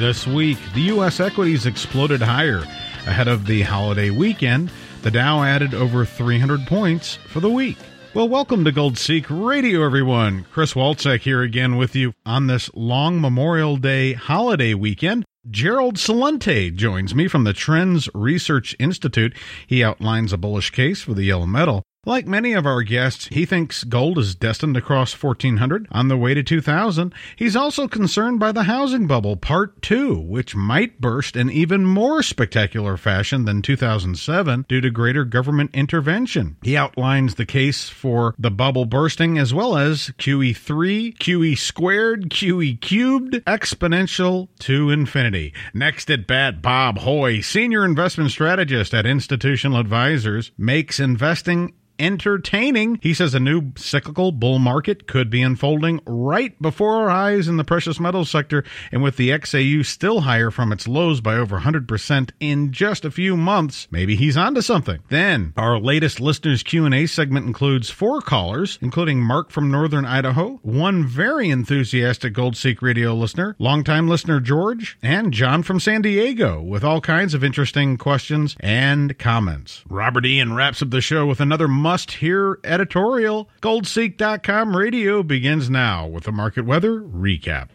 this week. The U.S. equities exploded higher ahead of the holiday weekend. The Dow added over 300 points for the week. Well, welcome to Gold Seek Radio, everyone. Chris Walczak here again with you on this long Memorial Day holiday weekend. Gerald Celente joins me from the Trends Research Institute. He outlines a bullish case for the yellow metal. Like many of our guests, he thinks gold is destined to cross 1,400 on the way to 2,000. He's also concerned by the housing bubble, Part 2, which might burst in even more spectacular fashion than 2007 due to greater government intervention. He outlines the case for the bubble bursting as well as QE3, QE squared, QE cubed, exponential to infinity. Next at bat, Bob Hoye, senior investment strategist at Institutional Advisors, makes investing entertaining. He says a new cyclical bull market could be unfolding right before our eyes in the precious metals sector, and with the XAU still higher from its lows by over 100% in just a few months, maybe he's onto something. Then, our latest listeners Q&A segment includes 4 callers, including Mark from Northern Idaho, one very enthusiastic Gold Seek Radio listener, longtime listener George, and John from San Diego, with all kinds of interesting questions and comments. Robert Ian wraps up the show with another must-hear editorial. Goldseek.com radio begins now with a market weather recap.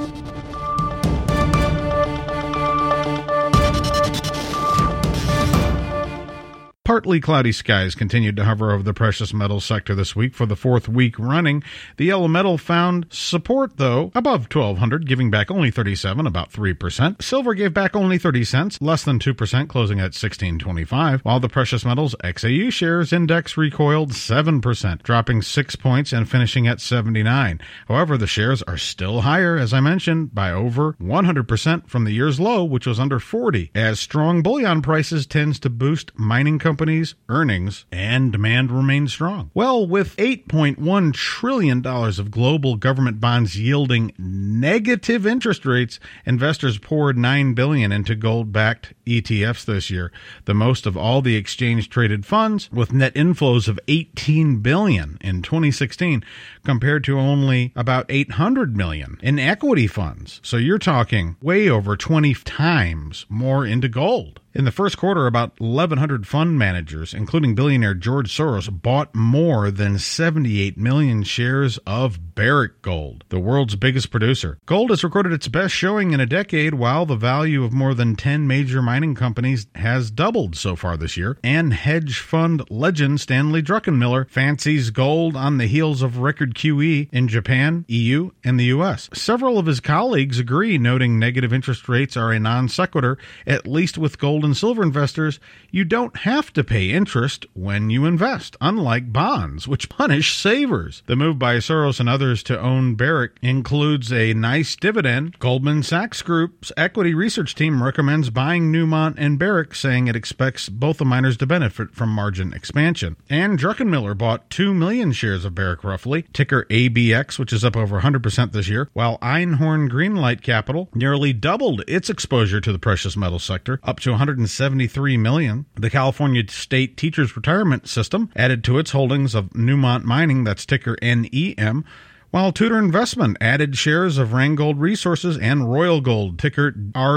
Partly cloudy skies continued to hover over the precious metals sector this week for the 4th week running. The yellow metal found support, though, above 1,200, giving back only 37, about 3%. Silver gave back only 30 cents, less than 2%, closing at 16.25, while the precious metals XAU shares index recoiled 7%, dropping 6 points and finishing at 79. However, the shares are still higher, as I mentioned, by over 100% from the year's low, which was under 40, as strong bullion prices tends to boost mining companies' earnings and demand remains strong. Well, with $8.1 trillion of global government bonds yielding negative interest rates, investors poured $9 billion into gold-backed ETFs this year, the most of all the exchange-traded funds, with net inflows of $18 billion in 2016 compared to only about $800 million in equity funds. So you're talking way over 20 times more into gold. In the first quarter, about 1,100 fund managers, including billionaire George Soros, bought more than 78 million shares of Barrick Gold, the world's biggest producer. Gold has recorded its best showing in a decade, while the value of more than 10 major mining companies has doubled so far this year. And hedge fund legend Stanley Druckenmiller fancies gold on the heels of record QE in Japan, EU, and the U.S. Several of his colleagues agree, noting negative interest rates are a non sequitur, at least with gold and silver investors. You don't have to pay interest when you invest, unlike bonds, which punish savers. The move by Soros and others to own Barrick includes a nice dividend. Goldman Sachs Group's equity research team recommends buying Newmont and Barrick, saying it expects both the miners to benefit from margin expansion. And Druckenmiller bought 2 million shares of Barrick roughly, ticker ABX, which is up over 100% this year, while Einhorn Greenlight Capital nearly doubled its exposure to the precious metal sector, up to 173 million. The California State Teachers Retirement System added to its holdings of Newmont Mining, that's ticker NEM, while Tudor Investment added shares of Randgold Resources and Royal Gold, ticker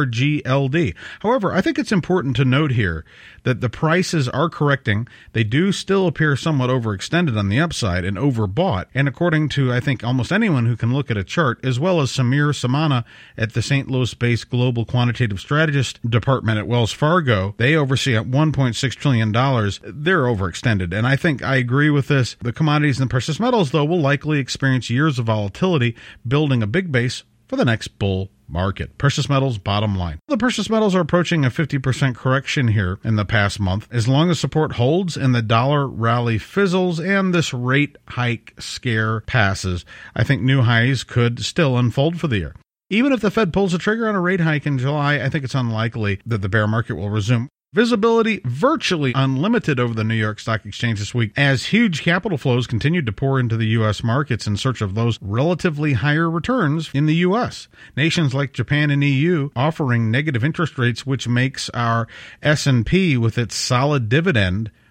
RGLD. However, I think it's important to note here that the prices are correcting. They do still appear somewhat overextended on the upside and overbought. And according to, I think, almost anyone who can look at a chart, as well as Samir Samana at the St. Louis-based Global Quantitative Strategist Department at Wells Fargo, they oversee at $1.6 trillion. They're overextended. And I think I agree with this. The commodities and precious metals, though, will likely experience years of volatility, building a big base for the next bull market. Precious metals, bottom line. The precious metals are approaching a 50% correction here in the past month. As long as support holds and the dollar rally fizzles and this rate hike scare passes, I think new highs could still unfold for the year. Even if the Fed pulls the trigger on a rate hike in July, I think it's unlikely that the bear market will resume. Visibility virtually unlimited over the New York Stock Exchange this week as huge capital flows continued to pour into the U.S. markets in search of those relatively higher returns in the U.S. Nations like Japan and EU offering negative interest rates, which makes our S&P with its solid dividend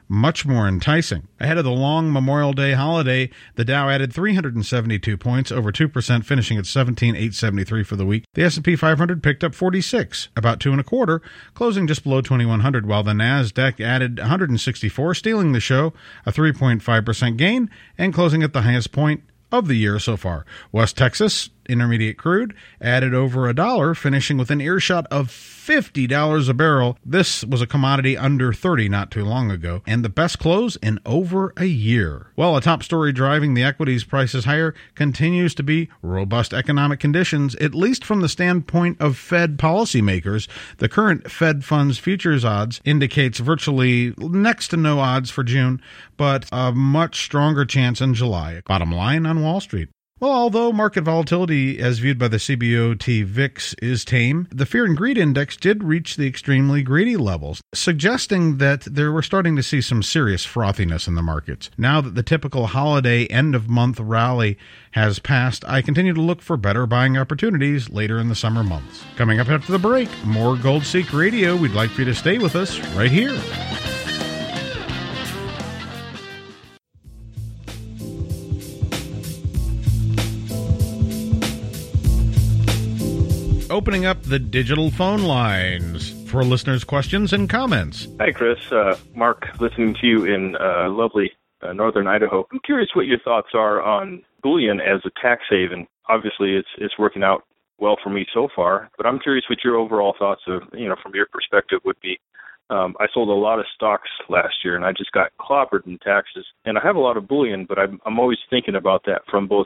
much more enticing. Ahead of the long Memorial Day holiday, the Dow added 372 points, over 2%, finishing at 17,873 for the week. The S&P 500 picked up 46, about 2.25, closing just below 2,100, while the Nasdaq added 164, stealing the show, a 3.5% gain, and closing at the highest point of the year so far. West Texas Intermediate crude added over $1, finishing with an earshot of $50 a barrel. This was a commodity under 30 not too long ago, and the best close in over a year. Well, a top story driving the equities prices higher continues to be robust economic conditions, at least from the standpoint of Fed policymakers. The current Fed funds futures odds indicates virtually next to no odds for June, but a much stronger chance in July. Bottom line on Wall Street. Well, although market volatility, as viewed by the CBOT VIX, is tame, the Fear and Greed Index did reach the extremely greedy levels, suggesting that we're starting to see some serious frothiness in the markets. Now that the typical holiday end-of-month rally has passed, I continue to look for better buying opportunities later in the summer months. Coming up after the break, more Gold Seek Radio. We'd like for you to stay with us right here. Opening up the digital phone lines for listeners' questions and comments. Hi, Chris. Mark, listening to you in lovely northern Idaho. I'm curious what your thoughts are on bullion as a tax haven. Obviously, it's working out well for me so far, but I'm curious what your overall thoughts of, from your perspective would be. I sold a lot of stocks last year, and I just got clobbered in taxes. And I have a lot of bullion, but I'm always thinking about that from both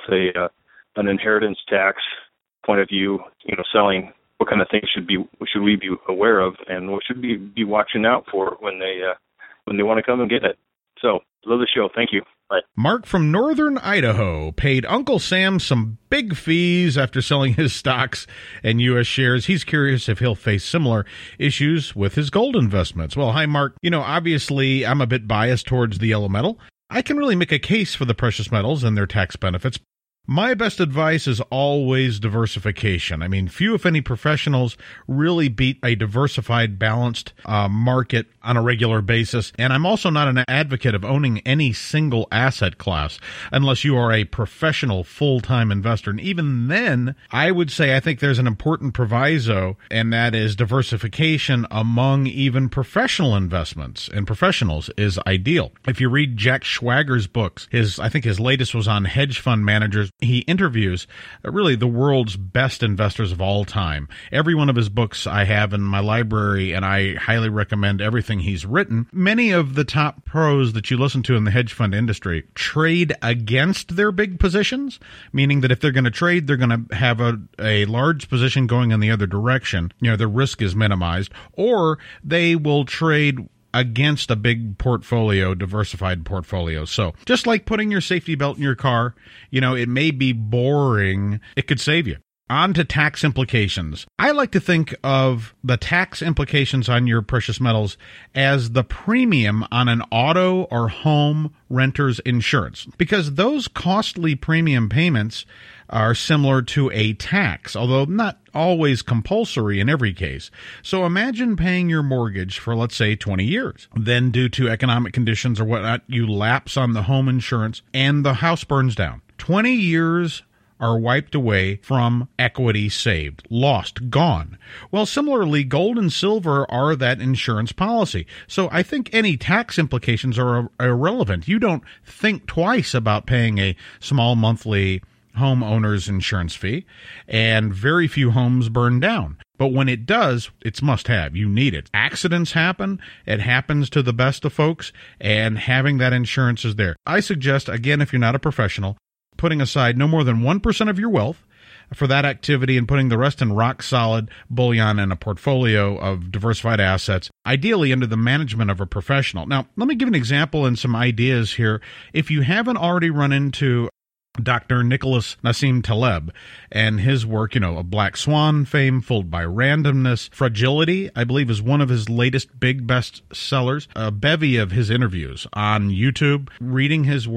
an inheritance tax point of view, selling, what kind of things should we be aware of, and what should we be watching out for when they want to come and get it. So, love the show. Thank you. Bye. Mark from northern Idaho paid Uncle Sam some big fees after selling his stocks and U.S. shares. He's curious if he'll face similar issues with his gold investments. Well, hi, Mark. Obviously, I'm a bit biased towards the yellow metal. I can really make a case for the precious metals and their tax benefits. My best advice is always diversification. I mean, few, if any, professionals really beat a diversified, balanced market on a regular basis. And I'm also not an advocate of owning any single asset class unless you are a professional full-time investor. And even then, I would say I think there's an important proviso, and that is diversification among even professional investments. And professionals is ideal. If you read Jack Schwager's books, I think his latest was on hedge fund managers. He interviews really the world's best investors of all time. Every one of his books I have in my library, and I highly recommend everything he's written. Many of the top pros that you listen to in the hedge fund industry trade against their big positions, meaning that if they're going to trade, they're going to have a large position going in the other direction. The risk is minimized, or they will trade against a big portfolio, diversified portfolio. So just like putting your safety belt in your car, it may be boring. It could save you. On to tax implications. I like to think of the tax implications on your precious metals as the premium on an auto or home renter's insurance, because those costly premium payments are similar to a tax, although not always compulsory in every case. So imagine paying your mortgage for, let's say, 20 years. Then, due to economic conditions or whatnot, you lapse on the home insurance and the house burns down. 20 years are wiped away from equity saved, lost, gone. Well, similarly, gold and silver are that insurance policy. So I think any tax implications are irrelevant. You don't think twice about paying a small monthly homeowner's insurance fee, and very few homes burn down. But when it does, it's must have. You need it. Accidents happen. It happens to the best of folks, and having that insurance is there. I suggest, again, if you're not a professional, putting aside no more than 1% of your wealth for that activity and putting the rest in rock-solid bullion in a portfolio of diversified assets, ideally under the management of a professional. Now, let me give an example and some ideas here. If you haven't already run into Dr. Nicholas Nassim Taleb and his work, a Black Swan fame, Fooled by Randomness, Fragility, I believe, is one of his latest big best sellers. A bevy of his interviews on YouTube. Reading his work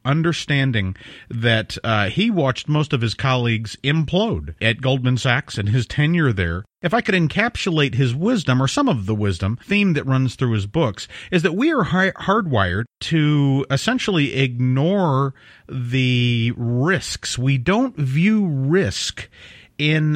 understanding that he watched most of his colleagues implode at Goldman Sachs and his tenure there. If I could encapsulate his wisdom, or some of the wisdom, theme that runs through his books, is that we are hardwired to essentially ignore the risks. We don't view risk in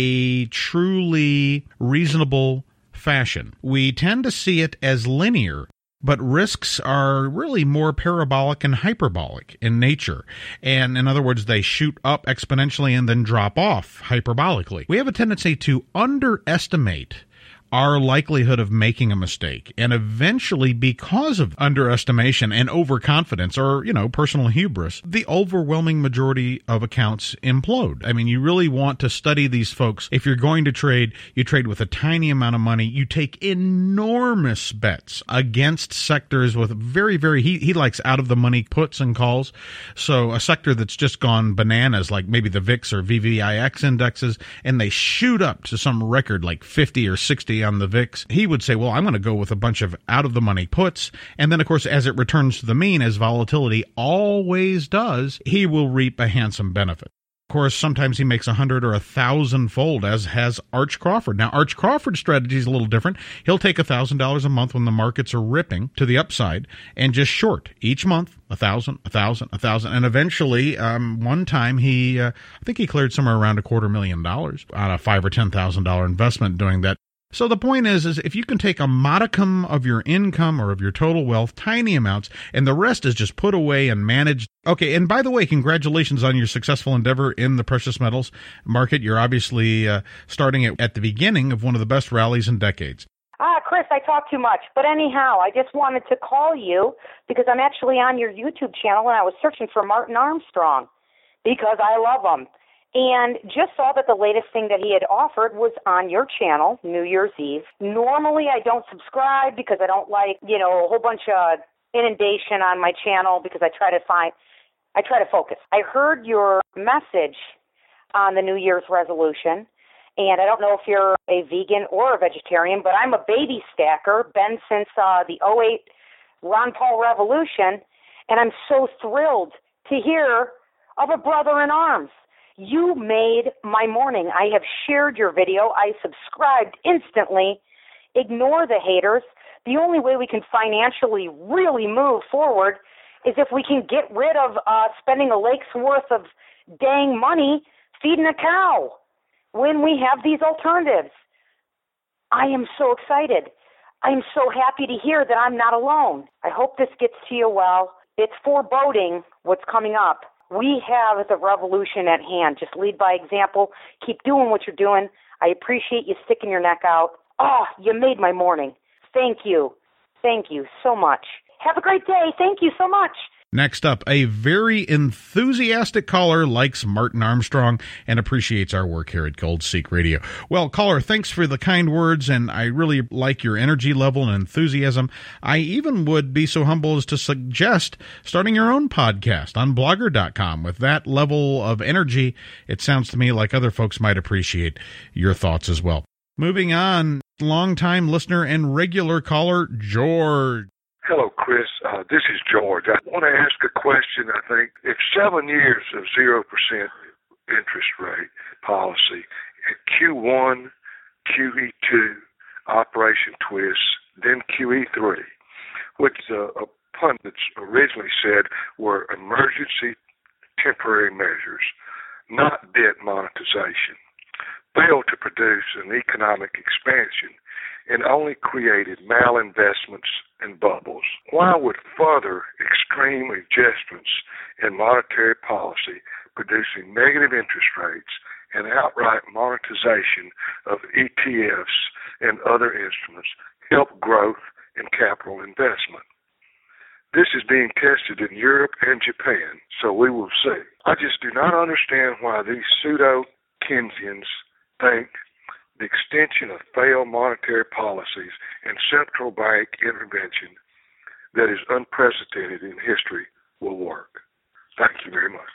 a truly reasonable fashion. We tend to see it as linear, but risks are really more parabolic and hyperbolic in nature. And in other words, they shoot up exponentially and then drop off hyperbolically. We have a tendency to underestimate our likelihood of making a mistake. And eventually, because of underestimation and overconfidence or, personal hubris, the overwhelming majority of accounts implode. I mean, you really want to study these folks. If you're going to trade, you trade with a tiny amount of money. You take enormous bets against sectors with very, very, he likes out-of-the-money puts and calls. So a sector that's just gone bananas, like maybe the VIX or VVIX indexes, and they shoot up to some record like 50 or 60 on the VIX, he would say, well, I'm going to go with a bunch of out-of-the-money puts. And then, of course, as it returns to the mean, as volatility always does, he will reap a handsome benefit. Of course, sometimes he makes 100 or 1,000-fold, as has Arch Crawford. Now, Arch Crawford's strategy is a little different. He'll take $1,000 a month when the markets are ripping to the upside and just short each month, 1,000, 1,000, 1,000. And eventually, one time I think he cleared somewhere around $250,000 on a $5,000 or $10,000 investment doing that. So the point is if you can take a modicum of your income or of your total wealth, tiny amounts, and the rest is just put away and managed. Okay, and by the way, congratulations on your successful endeavor in the precious metals market. You're obviously starting at the beginning of one of the best rallies in decades. Chris, I talk too much. But anyhow, I just wanted to call you because I'm actually on your YouTube channel and I was searching for Martin Armstrong because I love him. And just saw that the latest thing that he had offered was on your channel, New Year's Eve. Normally, I don't subscribe because I don't like, a whole bunch of inundation on my channel because I try to focus. I heard your message on the New Year's resolution, and I don't know if you're a vegan or a vegetarian, but I'm a baby stacker, been since the 2008 Ron Paul revolution, and I'm so thrilled to hear of a brother in arms. You made my morning. I have shared your video. I subscribed instantly. Ignore the haters. The only way we can financially really move forward is if we can get rid of spending a lake's worth of dang money feeding a cow when we have these alternatives. I am so excited. I am so happy to hear that I'm not alone. I hope this gets to you well. It's foreboding what's coming up. We have the revolution at hand. Just lead by example. Keep doing what you're doing. I appreciate you sticking your neck out. Oh, you made my morning. Thank you. Thank you so much. Have a great day. Thank you so much. Next up, a very enthusiastic caller likes Martin Armstrong and appreciates our work here at Gold Seek Radio. Well, caller, thanks for the kind words, and I really like your energy level and enthusiasm. I even would be so humble as to suggest starting your own podcast on Blogger.com. With that level of energy, it sounds to me like other folks might appreciate your thoughts as well. Moving on, longtime listener and regular caller, George. Hello, Chris. This is George. I want to ask a question. I think if 7 years of 0% interest rate policy, Q1, QE2, Operation Twist, then QE3, which pundits originally said were emergency temporary measures, not debt monetization, failed to produce an economic expansion and only created malinvestments and bubbles. Why would further extreme adjustments in monetary policy producing negative interest rates and outright monetization of ETFs and other instruments help growth and capital investment? This is being tested in Europe and Japan, so we will see. I just do not understand why these pseudo-Keynesians think the extension of failed monetary policies and central bank intervention that is unprecedented in history will work. Thank you very much.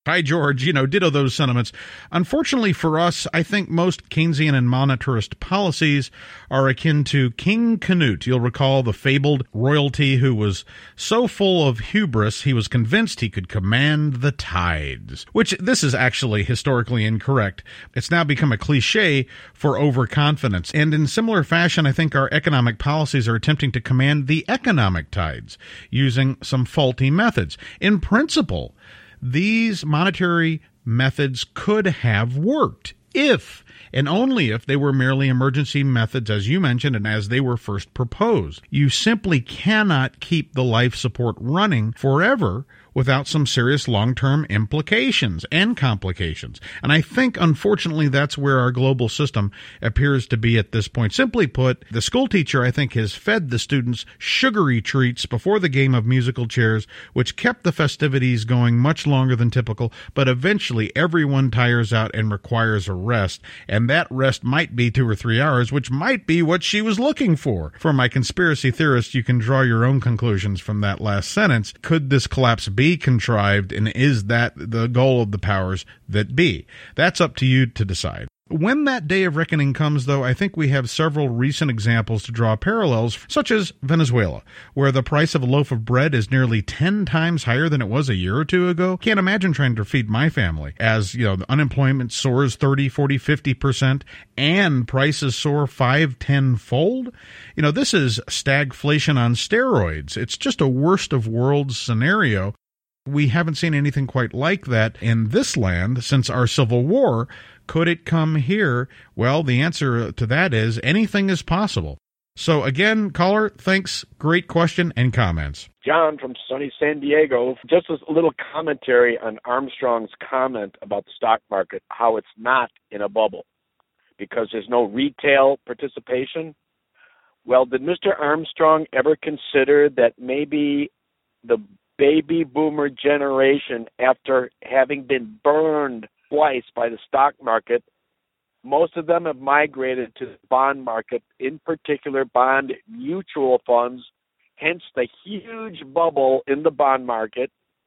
Hi, George. Ditto those sentiments. Unfortunately for us, I think most Keynesian and monetarist policies are akin to King Canute. You'll recall the fabled royalty who was so full of hubris he was convinced he could command the tides, which this is actually historically incorrect. It's now become a cliche for overconfidence. And in similar fashion, I think our economic policies are attempting to command the economic tides using some faulty methods. In principle, these monetary methods could have worked if and only if they were merely emergency methods, as you mentioned, and as they were first proposed. You simply cannot keep the life support running forever without some serious long-term implications and complications. And I think, unfortunately, that's where our global system appears to be at this point. Simply put, the school teacher, I think, has fed the students sugary treats before the game of musical chairs, which kept the festivities going much longer than typical, but eventually everyone tires out and requires a rest, and that rest might be 2 or 3 hours, which might be what she was looking for. For my conspiracy theorists, you can draw your own conclusions from that last sentence. Could this collapse be contrived, and is that the goal of the powers that be? That's up to you to decide. When that day of reckoning comes, though, I think we have several recent examples to draw parallels, such as Venezuela, where the price of a loaf of bread is nearly 10 times higher than it was a year or two ago. Can't imagine trying to feed my family, as, the unemployment soars 30, 40, 50%, and prices soar 5-10-fold. This is stagflation on steroids. It's just a worst of worlds scenario. We haven't seen anything quite like that in this land since our Civil War. Could it come here? Well, the answer to that is anything is possible. So again, caller, thanks. Great question and comments. John from sunny San Diego. Just a little commentary on Armstrong's comment about the stock market, how it's not in a bubble because there's no retail participation. Well, did Mr. Armstrong ever consider that maybe the baby boomer generation, after having been burned twice by the stock market, most of them have migrated to the bond market, in particular bond mutual funds, hence the huge bubble in the bond market,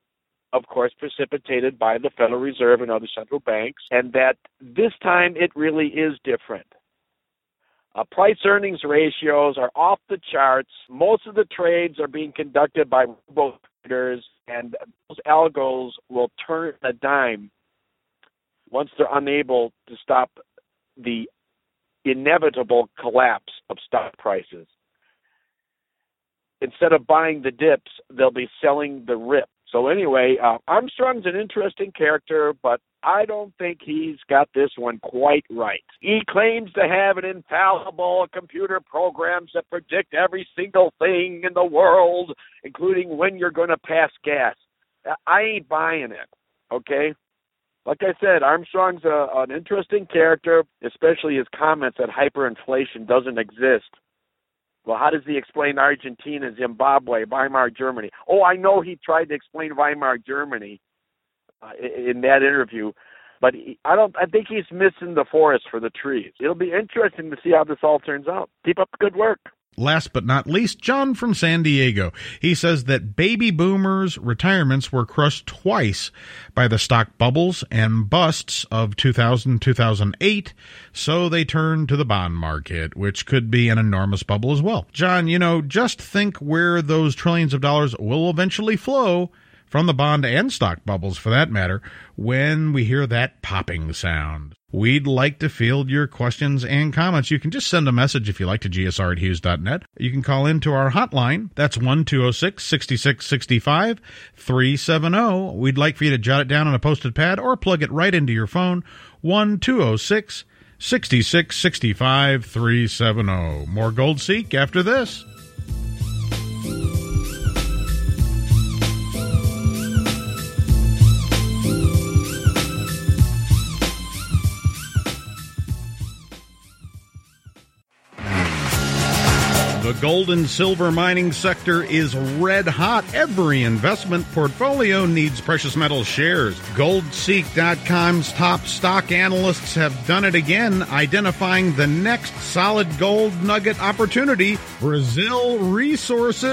of course precipitated by the Federal Reserve and other central banks, and that this time it really is different. Price-earnings ratios are off the charts. Most of the trades are being conducted by robo-traders, and those algos will turn a dime once they're unable to stop the inevitable collapse of stock prices. Instead of buying the dips, they'll be selling the rip. So anyway, Armstrong's an interesting character, but I don't think he's got this one quite right. He claims to have an infallible computer programs that predict every single thing in the world, including when you're going to pass gas. I ain't buying it, okay? Like I said, Armstrong's an interesting character, especially his comments that hyperinflation doesn't exist. Well, how does he explain Argentina, Zimbabwe, Weimar Germany? Oh, I know he tried to explain Weimar Germany in that interview, but I think he's missing the forest for the trees. It'll be interesting to see how this all turns out. Keep up the good work. Last but not least, John from San Diego. He says that baby boomers' retirements were crushed twice by the stock bubbles and busts of 2000-2008, so they turned to the bond market, which could be an enormous bubble as well. John, just think where those trillions of dollars will eventually flow, from the bond and stock bubbles for that matter, when we hear that popping sound. We'd like to field your questions and comments. You can just send a message if you like to gsr@hughes.net. You can call into our hotline. That's 1-206-6665 370. We'd like for you to jot it down on a posted pad or plug it right into your phone. 1-206-6665 370. More Gold Seek after this. The gold and silver mining sector is red hot. Every investment portfolio needs precious metal shares. GoldSeek.com's top stock analysts have done it again, identifying the next solid gold nugget opportunity, Brazil Resources.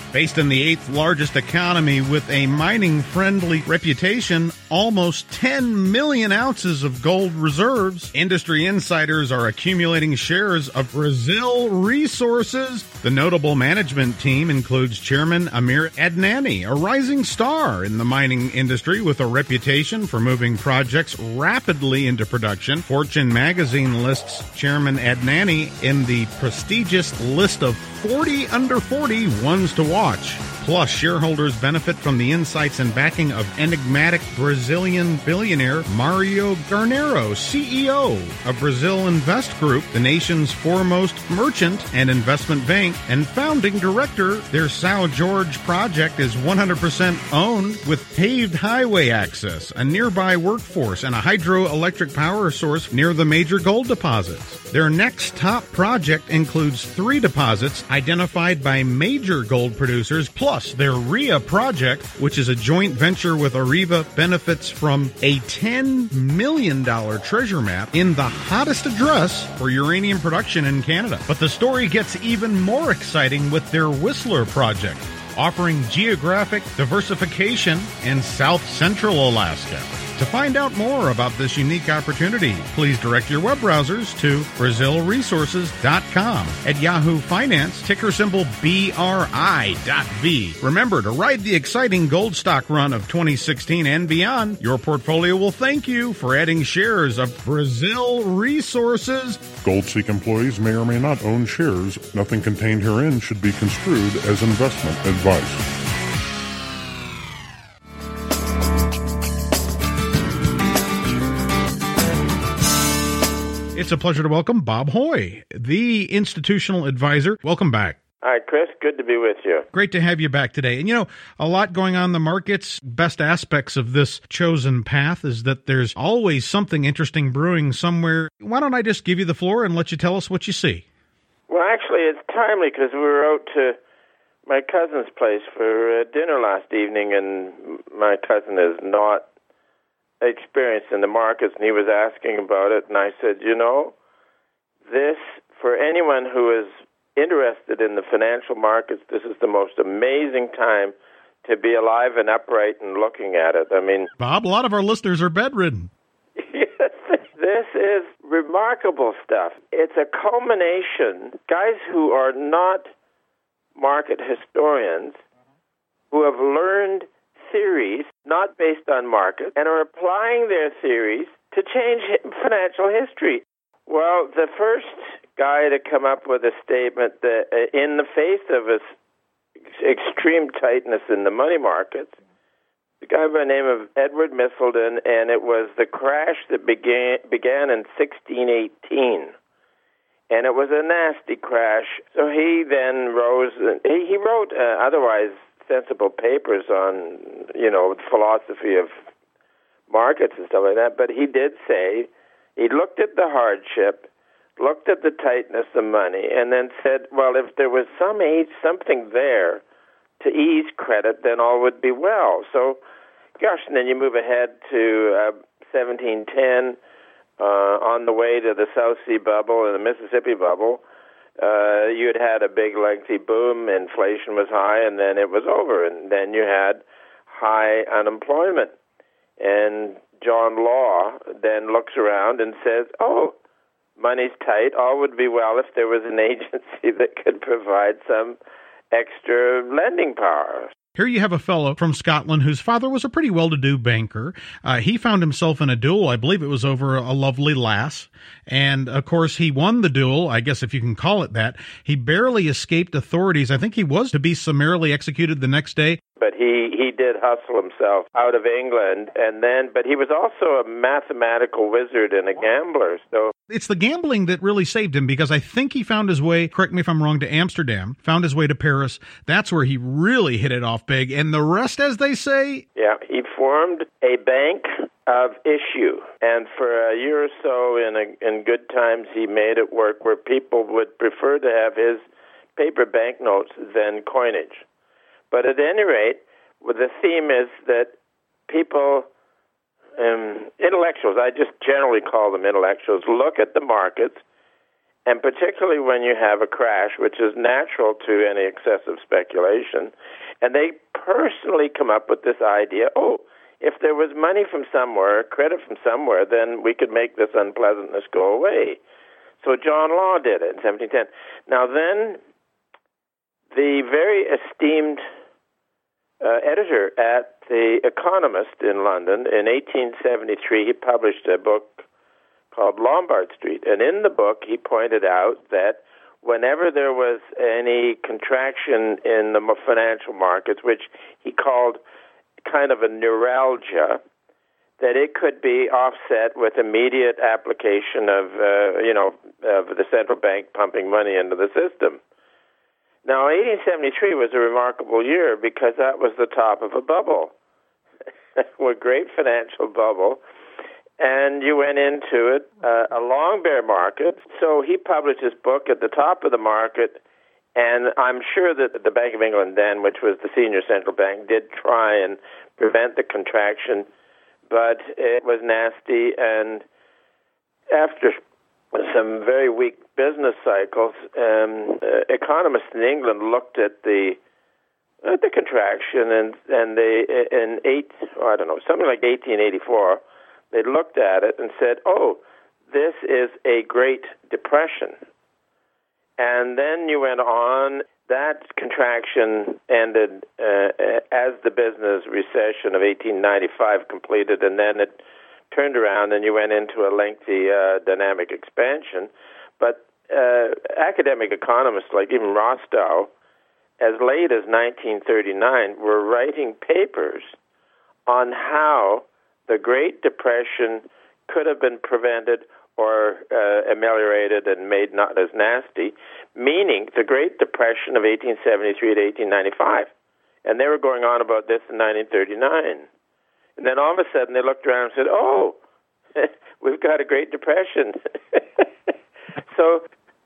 Based in the 8th largest economy with a mining-friendly reputation, almost 10 million ounces of gold reserves, industry insiders are accumulating shares of Brazil Resources. The notable management team includes Chairman Amir Adnani, a rising star in the mining industry with a reputation for moving projects rapidly into production. Fortune magazine lists Chairman Adnani in the prestigious list of 40 under 40 ones to watch. Plus, shareholders benefit from the insights and backing of enigmatic Brazilian billionaire Mario Garnero, CEO of Brazil Invest Group, the nation's foremost merchant and investment bank, and founding director. Their São Jorge project is 100% owned with paved highway access, a nearby workforce, and a hydroelectric power source near the major gold deposits. Their next top project includes 3 deposits identified by major gold producers, plus their RIA project, which is a joint venture with Areva, benefits from a $10 million treasure map in the hottest address for uranium production in Canada. But the story gets even more exciting with their Whistler project, offering geographic diversification in South Central Alaska. To find out more about this unique opportunity, please direct your web browsers to BrazilResources.com. At Yahoo Finance, ticker symbol BRI.V. Remember, to ride the exciting gold stock run of 2016 and beyond, your portfolio will thank you for adding shares of Brazil Resources. GoldSeek employees may or may not own shares. Nothing contained herein should be construed as investment advice. It's a pleasure to welcome Bob Hoye, the institutional advisor. Welcome back. Hi, Chris. Good to be with you. Great to have you back today. And, a lot going on in the markets. Best aspects of this chosen path is that there's always something interesting brewing somewhere. Why don't I just give you the floor and let you tell us what you see? Well, actually, it's timely because we were out to my cousin's place for dinner last evening, and my cousin is not experienced in the markets, and he was asking about it, and I said, this, for anyone who is interested in the financial markets, this is the most amazing time to be alive and upright and looking at it. I mean, Bob, a lot of our listeners are bedridden. Yes, this is remarkable stuff. It's a culmination. Guys who are not market historians, who have learned theories not based on market and are applying their theories to change financial history. Well, the first guy to come up with a statement that in the face of extreme tightness in the money markets, the guy by the name of Edward Misselden, and it was the crash that began in 1618. And it was a nasty crash. So he then rose, he wrote otherwise sensible papers on, philosophy of markets and stuff like that. But he did say, he looked at the hardship, looked at the tightness of money, and then said, well, if there was something there to ease credit, then all would be well. So, gosh, and then you move ahead to 1710, on the way to the South Sea bubble and the Mississippi bubble. You had a big, lengthy boom, inflation was high, and then it was over. And then you had high unemployment. And John Law then looks around and says, money's tight, all would be well if there was an agency that could provide some extra lending power. Here you have a fellow from Scotland whose father was a pretty well-to-do banker. He found himself in a duel. I believe it was over a lovely lass. And, of course, he won the duel, I guess if you can call it that. He barely escaped authorities. I think he was to be summarily executed the next day. But he did hustle himself out of England, but he was also a mathematical wizard and a gambler. So it's the gambling that really saved him, because I think he found his way, correct me if I'm wrong, to Amsterdam, found his way to Paris. That's where he really hit it off big. And the rest, as they say? Yeah, he formed a bank of issue. And for a year or so in good times, he made it work where people would prefer to have his paper banknotes than coinage. But at any rate, the theme is that people, intellectuals, I just generally call them intellectuals, look at the markets and particularly when you have a crash, which is natural to any excessive speculation. And they personally come up with this idea, if there was money from somewhere, credit from somewhere, then we could make this unpleasantness go away. So John Law did it in 1710. Now then, the very esteemed editor at The Economist in London, in 1873, he published a book called Lombard Street. And in the book, he pointed out that whenever there was any contraction in the financial markets, which he called kind of a neuralgia, that it could be offset with immediate application of the central bank pumping money into the system. Now, 1873 was a remarkable year because that was the top of a bubble, a great financial bubble. And you went into it, a long bear market. So he published his book at the top of the market, and I'm sure that the Bank of England then, which was the senior central bank, did try and prevent the contraction, but it was nasty. And after some very weak business cycles, economists in England looked at the contraction, and they something like 1884. They looked at it and said, this is a Great Depression. And then you went on. That contraction ended as the business recession of 1895 completed, and then it turned around and you went into a lengthy dynamic expansion. But academic economists like even Rostow, as late as 1939, were writing papers on how the Great Depression could have been prevented or ameliorated and made not as nasty, meaning the Great Depression of 1873 to 1895. And they were going on about this in 1939. And then all of a sudden they looked around and said, we've got a Great Depression. So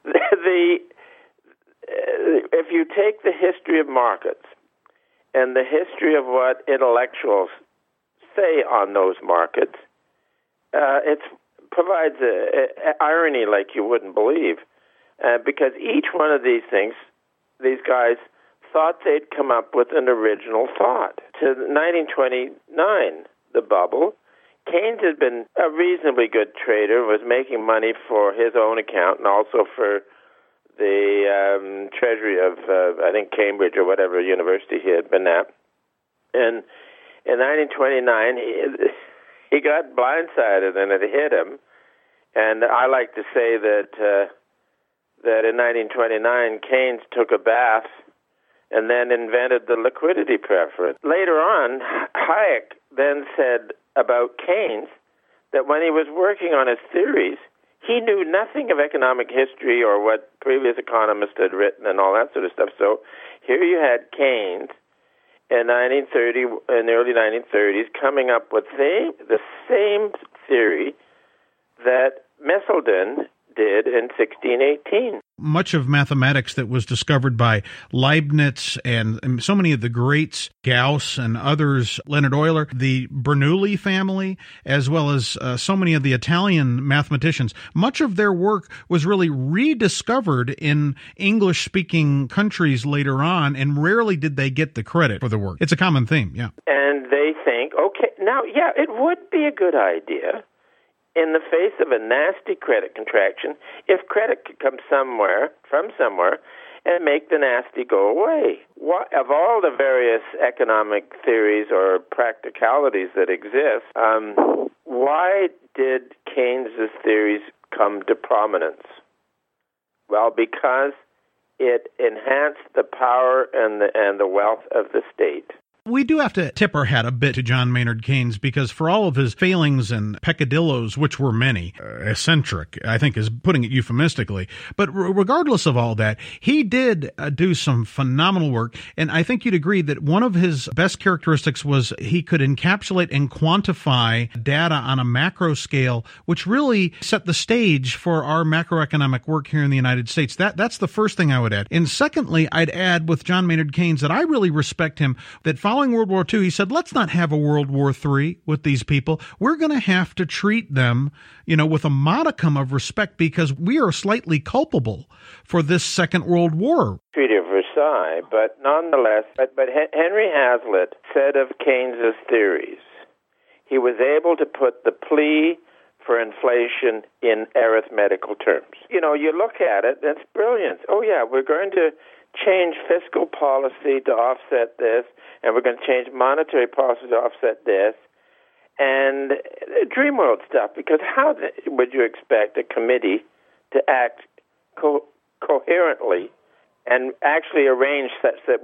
if you take the history of markets and the history of what intellectuals say on those markets, it provides a irony like you wouldn't believe, because each one of these things, these guys thought they'd come up with an original thought. To 1929, the bubble, Keynes had been a reasonably good trader, was making money for his own account and also for the treasury of, I think, Cambridge or whatever university he had been at. And in 1929, he got blindsided and it hit him. And I like to say that in 1929, Keynes took a bath and then invented the liquidity preference. Later on, Hayek then said about Keynes that when he was working on his theories, he knew nothing of economic history or what previous economists had written and all that sort of stuff. So here you had Keynes in 1930, in the early 1930s, coming up with the same theory that Messeldon did in 1618. Much of mathematics that was discovered by Leibniz and so many of the greats, Gauss and others, Leonhard Euler, the Bernoulli family, as well as so many of the Italian mathematicians, much of their work was really rediscovered in English-speaking countries later on, and rarely did they get the credit for the work. It's a common theme, yeah. And they think, it would be a good idea in the face of a nasty credit contraction, if credit could come from somewhere, and make the nasty go away. Of all the various economic theories or practicalities that exist, why did Keynes's theories come to prominence? Well, because it enhanced the power and the wealth of the state. We do have to tip our hat a bit to John Maynard Keynes, because for all of his failings and peccadillos, which were many, eccentric, I think is putting it euphemistically, but regardless of all that, he did do some phenomenal work, and I think you'd agree that one of his best characteristics was he could encapsulate and quantify data on a macro scale, which really set the stage for our macroeconomic work here in the United States. That's the first thing I would add. And secondly, I'd add with John Maynard Keynes that I really respect him, that following World War II, he said, let's not have a World War III with these people. We're going to have to treat them, with a modicum of respect because we are slightly culpable for this Second World War. Treaty of Versailles, but nonetheless, but Henry Hazlitt said of Keynes's theories, he was able to put the plea for inflation in arithmetical terms. You look at it, it's brilliant. Oh, yeah, we're going to change fiscal policy to offset this, and we're going to change monetary policy to offset this, and dream world stuff, because how would you expect a committee to act coherently and actually arrange such that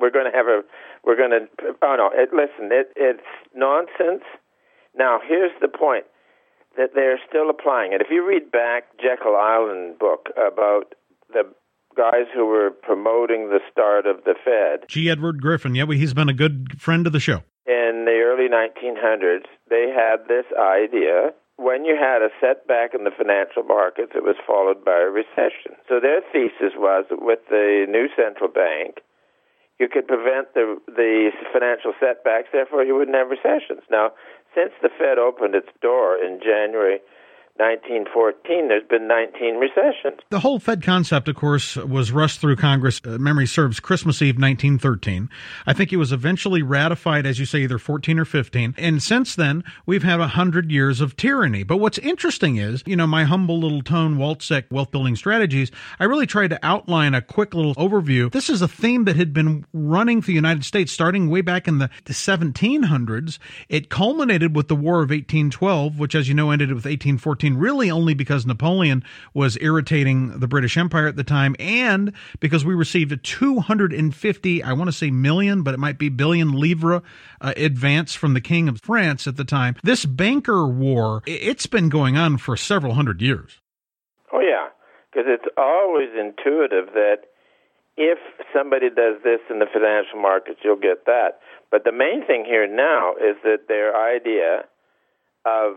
it's nonsense. Now, here's the point, that they're still applying it. If you read back Jekyll Island book about the guys who were promoting the start of the Fed. G. Edward Griffin, he's been a good friend of the show. In the early 1900s, they had this idea. When you had a setback in the financial markets, it was followed by a recession. So their thesis was that with the new central bank, you could prevent the financial setbacks, therefore you wouldn't have recessions. Now, since the Fed opened its door in January 1914, there's been 19 recessions. The whole Fed concept, of course, was rushed through Congress, memory serves, Christmas Eve 1913. I think it was eventually ratified, as you say, either 14 or 15. And since then, we've had 100 years of tyranny. But what's interesting is, my humble little Tone Walczek Wealth Building Strategies, I really tried to outline a quick little overview. This is a theme that had been running through the United States starting way back in the 1700s. It culminated with the War of 1812, which, as you know, ended with 1814. Really only because Napoleon was irritating the British Empire at the time and because we received a 250, I want to say million, but it might be billion livre advance from the King of France at the time. This banker war, it's been going on for several hundred years. Oh, yeah, because it's always intuitive that if somebody does this in the financial markets, you'll get that. But the main thing here now is that their idea of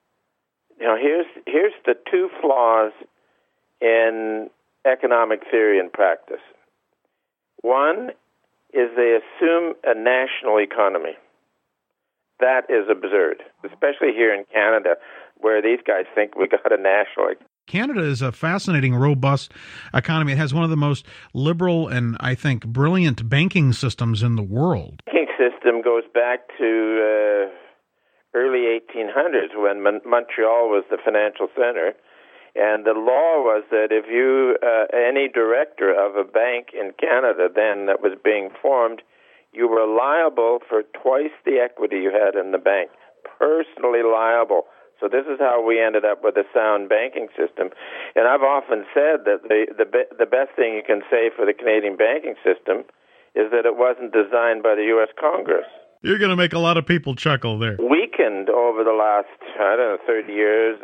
here's the two flaws in economic theory and practice. One is they assume a national economy. That is absurd, especially here in Canada, where these guys think we got a national economy. Canada is a fascinating, robust economy. It has one of the most liberal and, I think, brilliant banking systems in the world. The banking system goes back to early 1800s when Montreal was the financial center, and the law was that if you any director of a bank in Canada then that was being formed, you were liable for twice the equity you had in the bank, personally liable. So this is how we ended up with a sound banking system. And I've often said that the best thing you can say for the Canadian banking system is that it wasn't designed by the U.S. Congress. You're going to make a lot of people chuckle there. Weakened over the last, 30 years.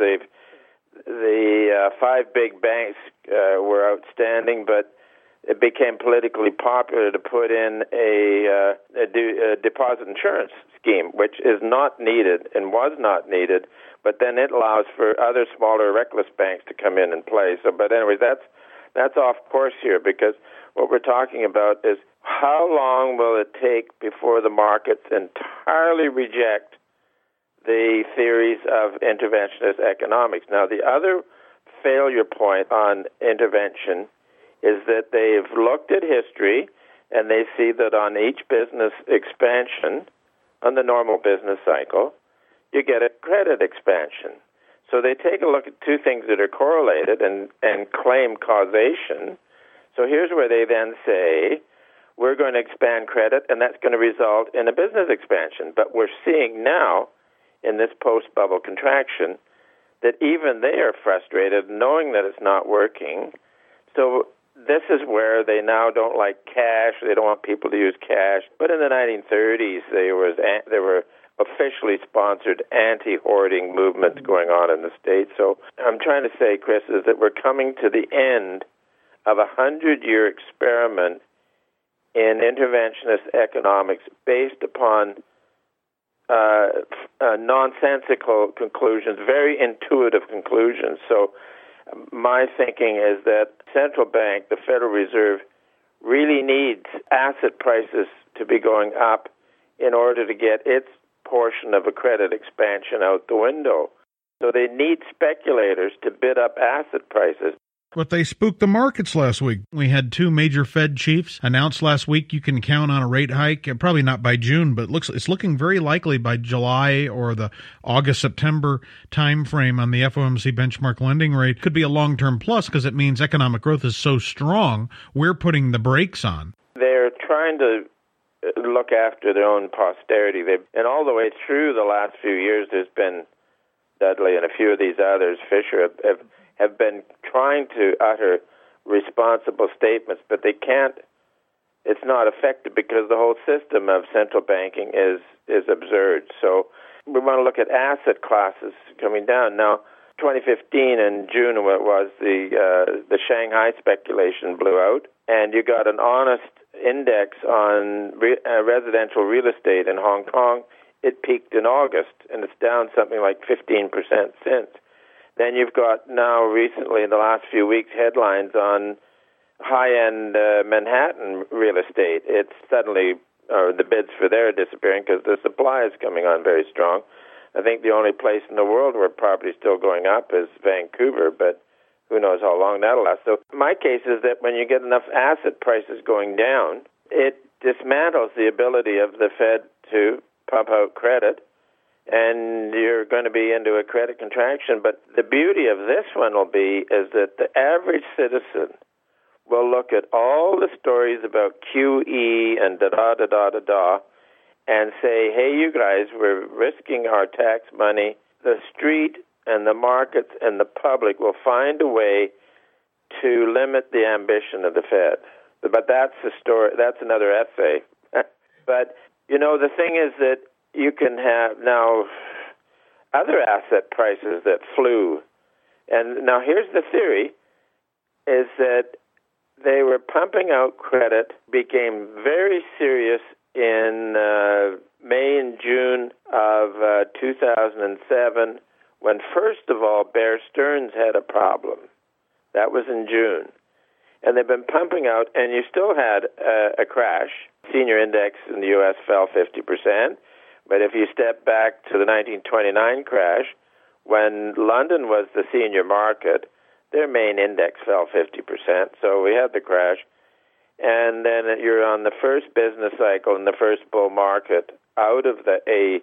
The five big banks were outstanding, but it became politically popular to put in a deposit insurance scheme, which is not needed and was not needed, but then it allows for other smaller, reckless banks to come in and play. So, but anyways, that's off course here, because what we're talking about is how long will it take before the markets entirely reject the theories of interventionist economics. Now, the other failure point on intervention is that they've looked at history and they see that on each business expansion, on the normal business cycle, you get a credit expansion. So they take a look at two things that are correlated and claim causation. So here's where they then say, we're going to expand credit, and that's going to result in a business expansion. But we're seeing now, in this post-bubble contraction, that even they are frustrated, knowing that it's not working. So this is where they now don't like cash. They don't want people to use cash. But in the 1930s, there were officially sponsored anti-hoarding movements going on in the States. So I'm trying to say, Chris, is that we're coming to the end of a 100-year experiment in interventionist economics based upon nonsensical conclusions, very intuitive conclusions. So my thinking is that central bank, the Federal Reserve, really needs asset prices to be going up in order to get its portion of a credit expansion out the window. So they need speculators to bid up asset prices. But they spooked the markets last week. We had two major Fed chiefs announce last week you can count on a rate hike, probably not by June, but it's looking very likely by July or the August-September time frame on the FOMC benchmark lending rate. Could be a long-term plus because it means economic growth is so strong, we're putting the brakes on. They're trying to look after their own posterity. And all the way through the last few years, there's been Dudley and a few of these others, Fisher, have been trying to utter responsible statements, but they can't. It's not effective because the whole system of central banking is absurd. So we want to look at asset classes coming down. Now, 2015 in June, what was the Shanghai speculation blew out, and you got an honest index on residential real estate in Hong Kong. It peaked in August, and it's down something like 15% since. Then you've got now recently in the last few weeks headlines on high-end Manhattan real estate. It's suddenly, the bids for there are disappearing because the supply is coming on very strong. I think the only place in the world where property is still going up is Vancouver, but who knows how long that'll last. So my case is that when you get enough asset prices going down, it dismantles the ability of the Fed to pump out credit, and you're going to be into a credit contraction. But the beauty of this one will be is that the average citizen will look at all the stories about QE and da-da-da-da-da-da and say, hey, you guys, we're risking our tax money. The street and the markets and the public will find a way to limit the ambition of the Fed. But that's the story. That's another essay. But, you know, the thing is that you can have now other asset prices that flew. And now here's the theory, is that they were pumping out credit, became very serious in May and June of 2007, when first of all Bear Stearns had a problem. That was in June. And they've been pumping out, and you still had a crash. Senior index in the U.S. fell 50%. But if you step back to the 1929 crash, when London was the senior market, their main index fell 50%. So we had the crash. And then you're on the first business cycle in the first bull market out of a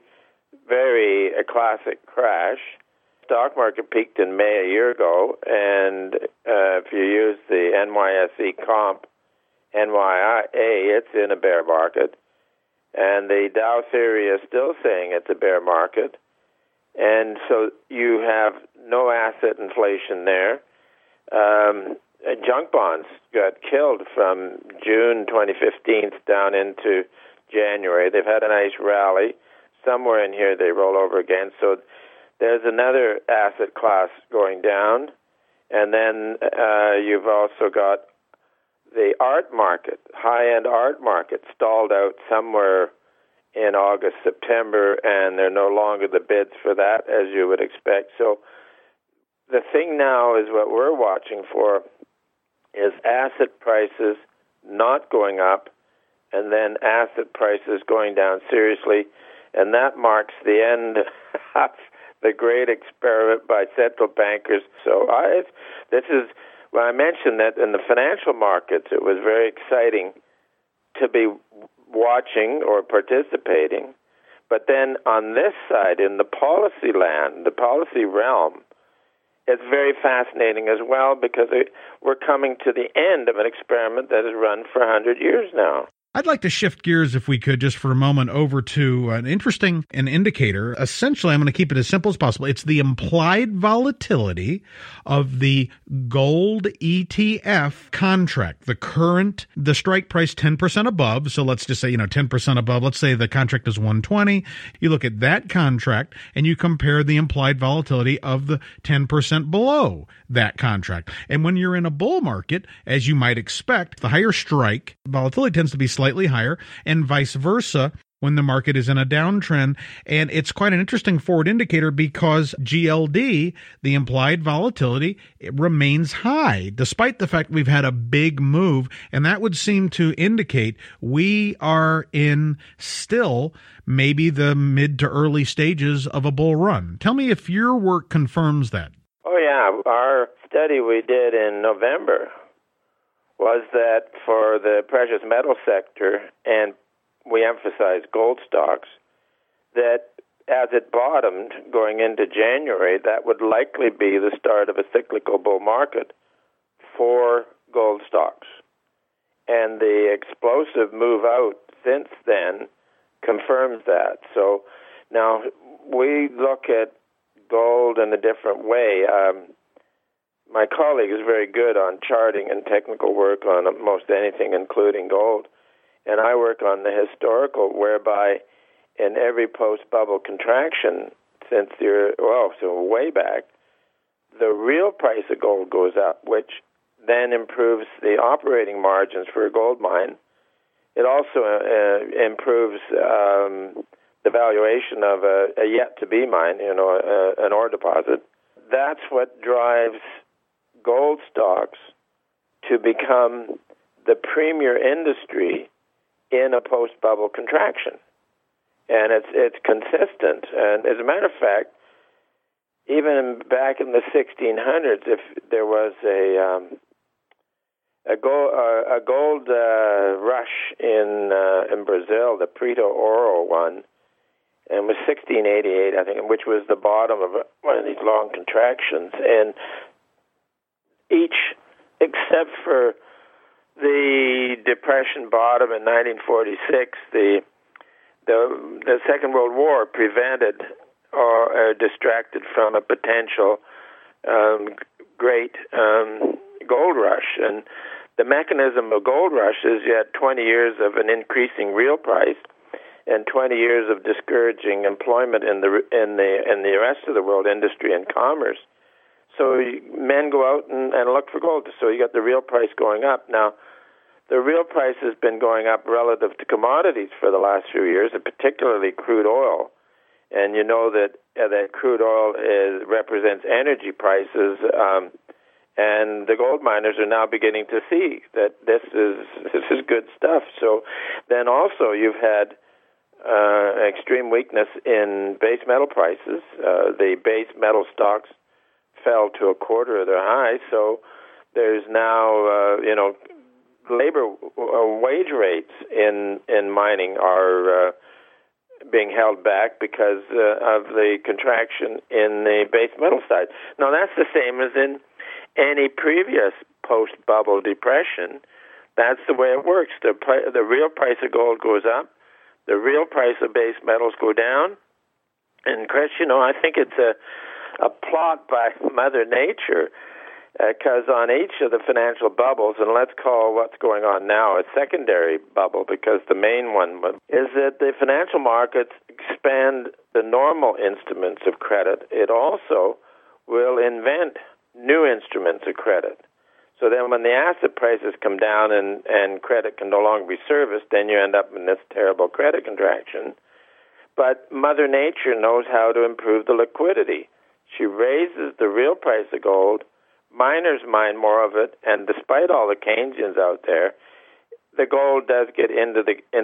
classic crash. Stock market peaked in May a year ago, and if you use the NYSE comp, NYIA, it's in a bear market. And the Dow theory is still saying it's a bear market. And so you have no asset inflation there. Junk bonds got killed from June 2015 down into January. They've had a nice rally. Somewhere in here they roll over again. So there's another asset class going down. And then you've also got the art market, high-end art market, stalled out somewhere in August, September, and they're no longer the bids for that, as you would expect. So the thing now is what we're watching for is asset prices not going up and then asset prices going down seriously, and that marks the end of the great experiment by central bankers. So this is... Well, I mentioned that in the financial markets, it was very exciting to be watching or participating. But then on this side, in the policy land, the policy realm, it's very fascinating as well because we're coming to the end of an experiment that has run for 100 years now. I'd like to shift gears, if we could, just for a moment over to an indicator. Essentially, I'm going to keep it as simple as possible. It's the implied volatility of the gold ETF contract, the strike price 10% above. So let's just say, 10% above. Let's say the contract is 120. You look at that contract and you compare the implied volatility of the 10% below that contract. And when you're in a bull market, as you might expect, the higher strike volatility tends to be slightly higher, and vice versa. when the market is in a downtrend. And it's quite an interesting forward indicator because GLD, the implied volatility, it remains high, despite the fact we've had a big move. And that would seem to indicate we are in still maybe the mid to early stages of a bull run. Tell me if your work confirms that. Oh, yeah. Our study we did in November was that for the precious metal sector, and we emphasize gold stocks, that as it bottomed going into January, that would likely be the start of a cyclical bull market for gold stocks. And the explosive move out since then confirms that. So now we look at gold in a different way. My colleague is very good on charting and technical work on most anything, including gold. And I work on the historical, whereby in every post-bubble contraction so way back, the real price of gold goes up, which then improves the operating margins for a gold mine. It also improves the valuation of a yet-to-be mine, an ore deposit. That's what drives gold stocks to become the premier industry in a post-bubble contraction. And it's consistent. And as a matter of fact, even back in the 1600s, if there was a gold rush in Brazil, the Preto Ouro one, and it was 1688, I think, which was the bottom of one of these long contractions. And each, except for the Depression bottom in 1946, the Second World War prevented or distracted from a potential great gold rush. And the mechanism of gold rush is you had 20 years of an increasing real price and 20 years of discouraging employment in the rest of the world, industry and commerce. So men go out and look for gold. So you got the real price going up. Now, the real price has been going up relative to commodities for the last few years, and particularly crude oil. And you know that crude oil represents energy prices, and the gold miners are now beginning to see that this is good stuff. So then also you've had extreme weakness in base metal prices. The base metal stocks fell to a quarter of their high, so there's now labor wage rates in mining are being held back because of the contraction in the base metal side. Now, that's the same as in any previous post-bubble depression. That's the way it works. The real price of gold goes up. The real price of base metals go down. And, Chris, I think it's a plot by Mother Nature, because on each of the financial bubbles, and let's call what's going on now a secondary bubble because the main one is that the financial markets expand the normal instruments of credit. It also will invent new instruments of credit. So then when the asset prices come down and credit can no longer be serviced, then you end up in this terrible credit contraction. But Mother Nature knows how to improve the liquidity. She raises the real price of gold. Miners mine more of it, and despite all the Keynesians out there, the gold does get into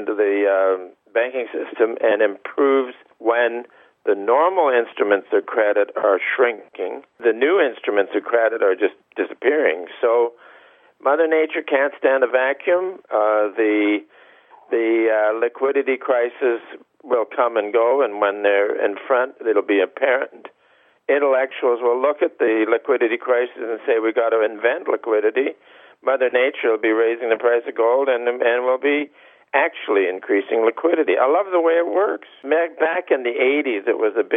the banking system and improves when the normal instruments of credit are shrinking. The new instruments of credit are just disappearing. So Mother Nature can't stand a vacuum. The liquidity crisis will come and go, and when they're in front, it'll be apparent. Intellectuals will look at the liquidity crisis and say, we got to invent liquidity. Mother Nature will be raising the price of gold and will be actually increasing liquidity. I love the way it works. Back in the 80s, there was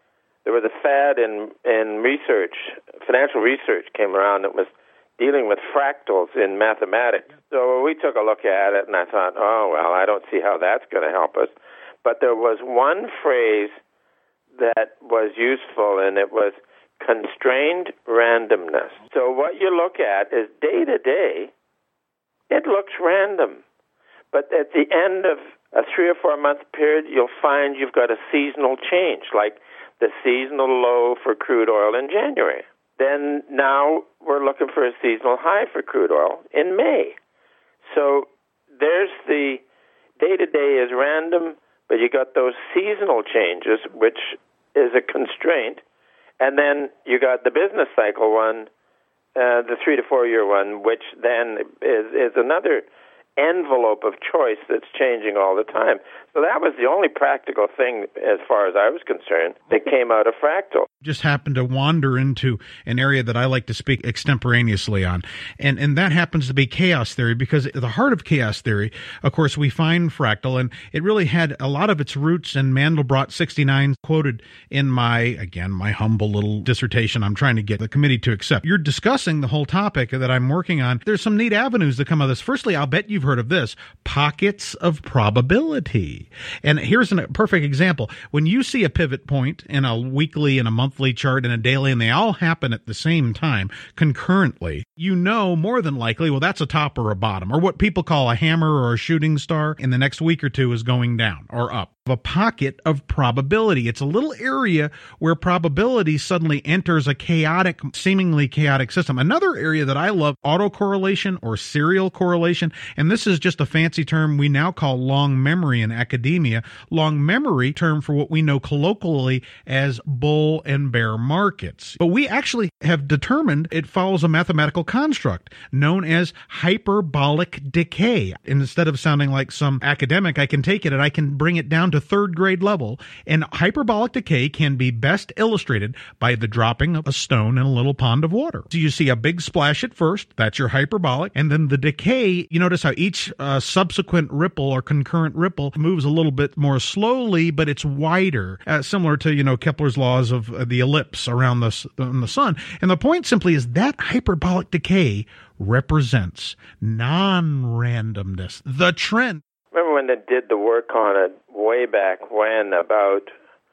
a fad in research. Financial research came around that was dealing with fractals in mathematics. So we took a look at it, and I thought, oh, well, I don't see how that's going to help us. But there was one phrase that was useful, and it was constrained randomness. So what you look at is day to day, it looks random. But at the end of a 3 or 4 month period, you'll find you've got a seasonal change, like the seasonal low for crude oil in January. Then now we're looking for a seasonal high for crude oil in May. So there's the day-to-day is random, but you got those seasonal changes, which is a constraint. And then you got the business cycle one, the 3 to 4 year one, which then is another envelope of choice that's changing all the time. So that was the only practical thing, as far as I was concerned, that came out of Fractal. Just happened to wander into an area that I like to speak extemporaneously on, and that happens to be chaos theory, because at the heart of chaos theory, of course, we find Fractal, and it really had a lot of its roots in Mandelbrot 69, quoted in my humble little dissertation I'm trying to get the committee to accept. You're discussing the whole topic that I'm working on. There's some neat avenues that come out of this. Firstly, I'll bet you've heard of this, pockets of probability. And here's a perfect example. When you see a pivot point in a weekly and a monthly chart and a daily, and they all happen at the same time, concurrently, you know more than likely, well, that's a top or a bottom, or what people call a hammer or a shooting star, in the next week or two is going down or up. A pocket of probability. It's a little area where probability suddenly enters a chaotic, seemingly chaotic system. Another area that I love, autocorrelation or serial correlation, and this is just a fancy term we now call long memory in academia. Long memory, term for what we know colloquially as bull and bear markets. But we actually have determined it follows a mathematical construct known as hyperbolic decay. And instead of sounding like some academic, I can take it and I can bring it down to third grade level, and hyperbolic decay can be best illustrated by the dropping of a stone in a little pond of water. So you see a big splash at first, that's your hyperbolic, and then the decay, you notice how each subsequent ripple or concurrent ripple moves a little bit more slowly, but it's wider, similar to, Kepler's laws of the ellipse around the sun. And the point simply is that hyperbolic decay represents non-randomness, the trend. Remember when they did the work on it way back when about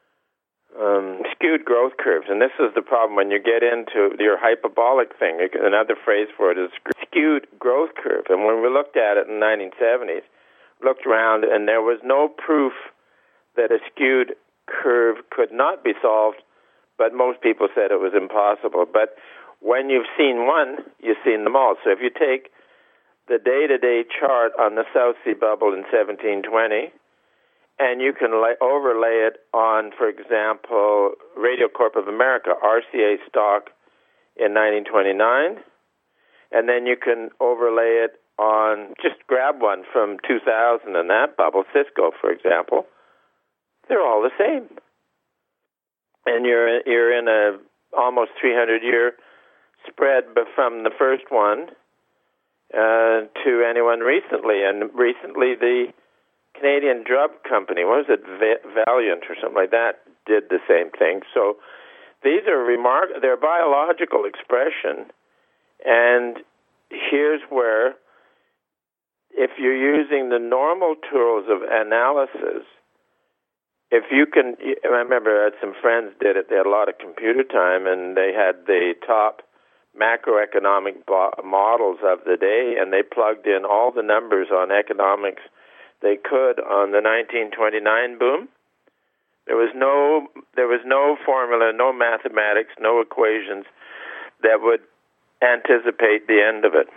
skewed growth curves? And this is the problem when you get into your hyperbolic thing. Another phrase for it is skewed growth curve. And when we looked at it in the 1970s, looked around, and there was no proof that a skewed curve could not be solved, but most people said it was impossible. But when you've seen one, you've seen them all. So if you take the day-to-day chart on the South Sea bubble in 1720, and you can overlay it on, for example, Radio Corp of America, RCA stock in 1929, and then you can overlay it on, just grab one from 2000 in that bubble, Cisco, for example. They're all the same. And you're in a almost 300-year spread from the first one to anyone recently. And recently the Canadian Drug Company, what was it, Valiant or something like that, did the same thing. So these are they're biological expression. And here's where, if you're using the normal tools of analysis, if you can, I remember I had some friends did it, they had a lot of computer time, and they had the top macroeconomic models of the day, and they plugged in all the numbers on economics they could on the 1929 boom. There was no formula, no mathematics, no equations that would anticipate the end of it.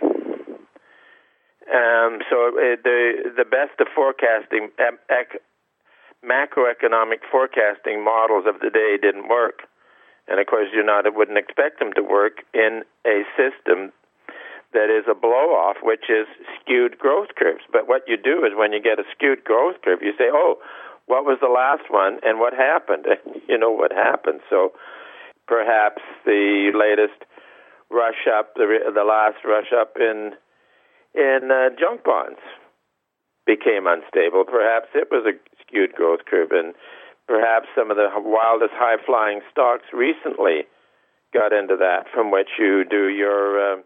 So the best of forecasting, macroeconomic forecasting models of the day didn't work. And of course, wouldn't expect them to work in a system that is a blow-off, which is skewed growth curves. But what you do is when you get a skewed growth curve, you say, oh, what was the last one and what happened? You know what happened. So perhaps the latest rush up, the last rush up in junk bonds became unstable. Perhaps it was a skewed growth curve, and perhaps some of the wildest high-flying stocks recently got into that, from which you do your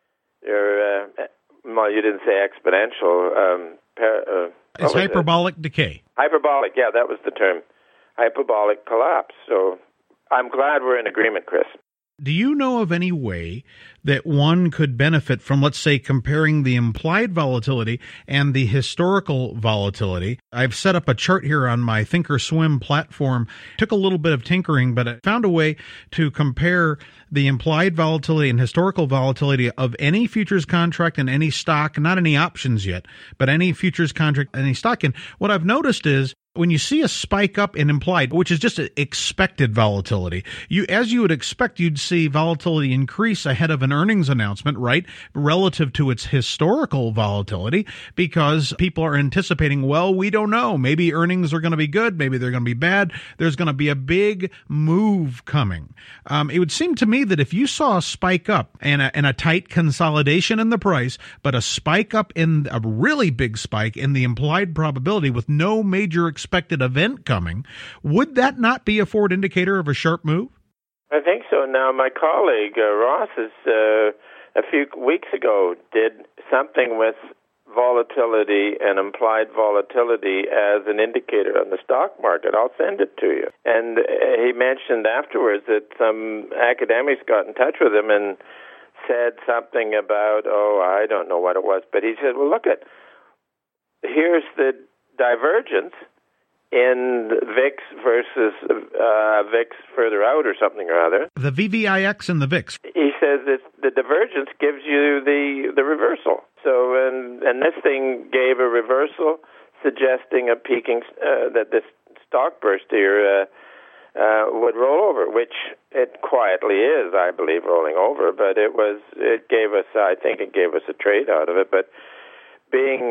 well, you didn't say exponential. It's hyperbolic decay. Hyperbolic, yeah, that was the term. Hyperbolic collapse. So I'm glad we're in agreement, Chris. Do you know of any way that one could benefit from, let's say, comparing the implied volatility and the historical volatility? I've set up a chart here on my Thinkorswim platform. Took a little bit of tinkering, but I found a way to compare the implied volatility and historical volatility of any futures contract and any stock, not any options yet, but any futures contract, any stock. And what I've noticed is when you see a spike up in implied, which is just expected volatility, as you would expect, you'd see volatility increase ahead of an earnings announcement, right, relative to its historical volatility, because people are anticipating, well, we don't know. Maybe earnings are going to be good. Maybe they're going to be bad. There's going to be a big move coming. It would seem to me that if you saw a spike up and a tight consolidation in the price, but a spike up in a really big spike in the implied probability with no major expected event coming, would that not be a forward indicator of a sharp move? I think so. Now, my colleague Ross a few weeks ago did something with volatility and implied volatility as an indicator on the stock market. I'll send it to you. And he mentioned afterwards that some academics got in touch with him and said something about, I don't know what it was, but he said, well, here's the divergence in VIX versus VIX further out or something or other. The VVIX and the VIX. He says that the divergence gives you the reversal. So, and this thing gave a reversal, suggesting a peaking, that this stock burst here would roll over, which it quietly is, I believe, rolling over. But it gave us a trade out of it. But being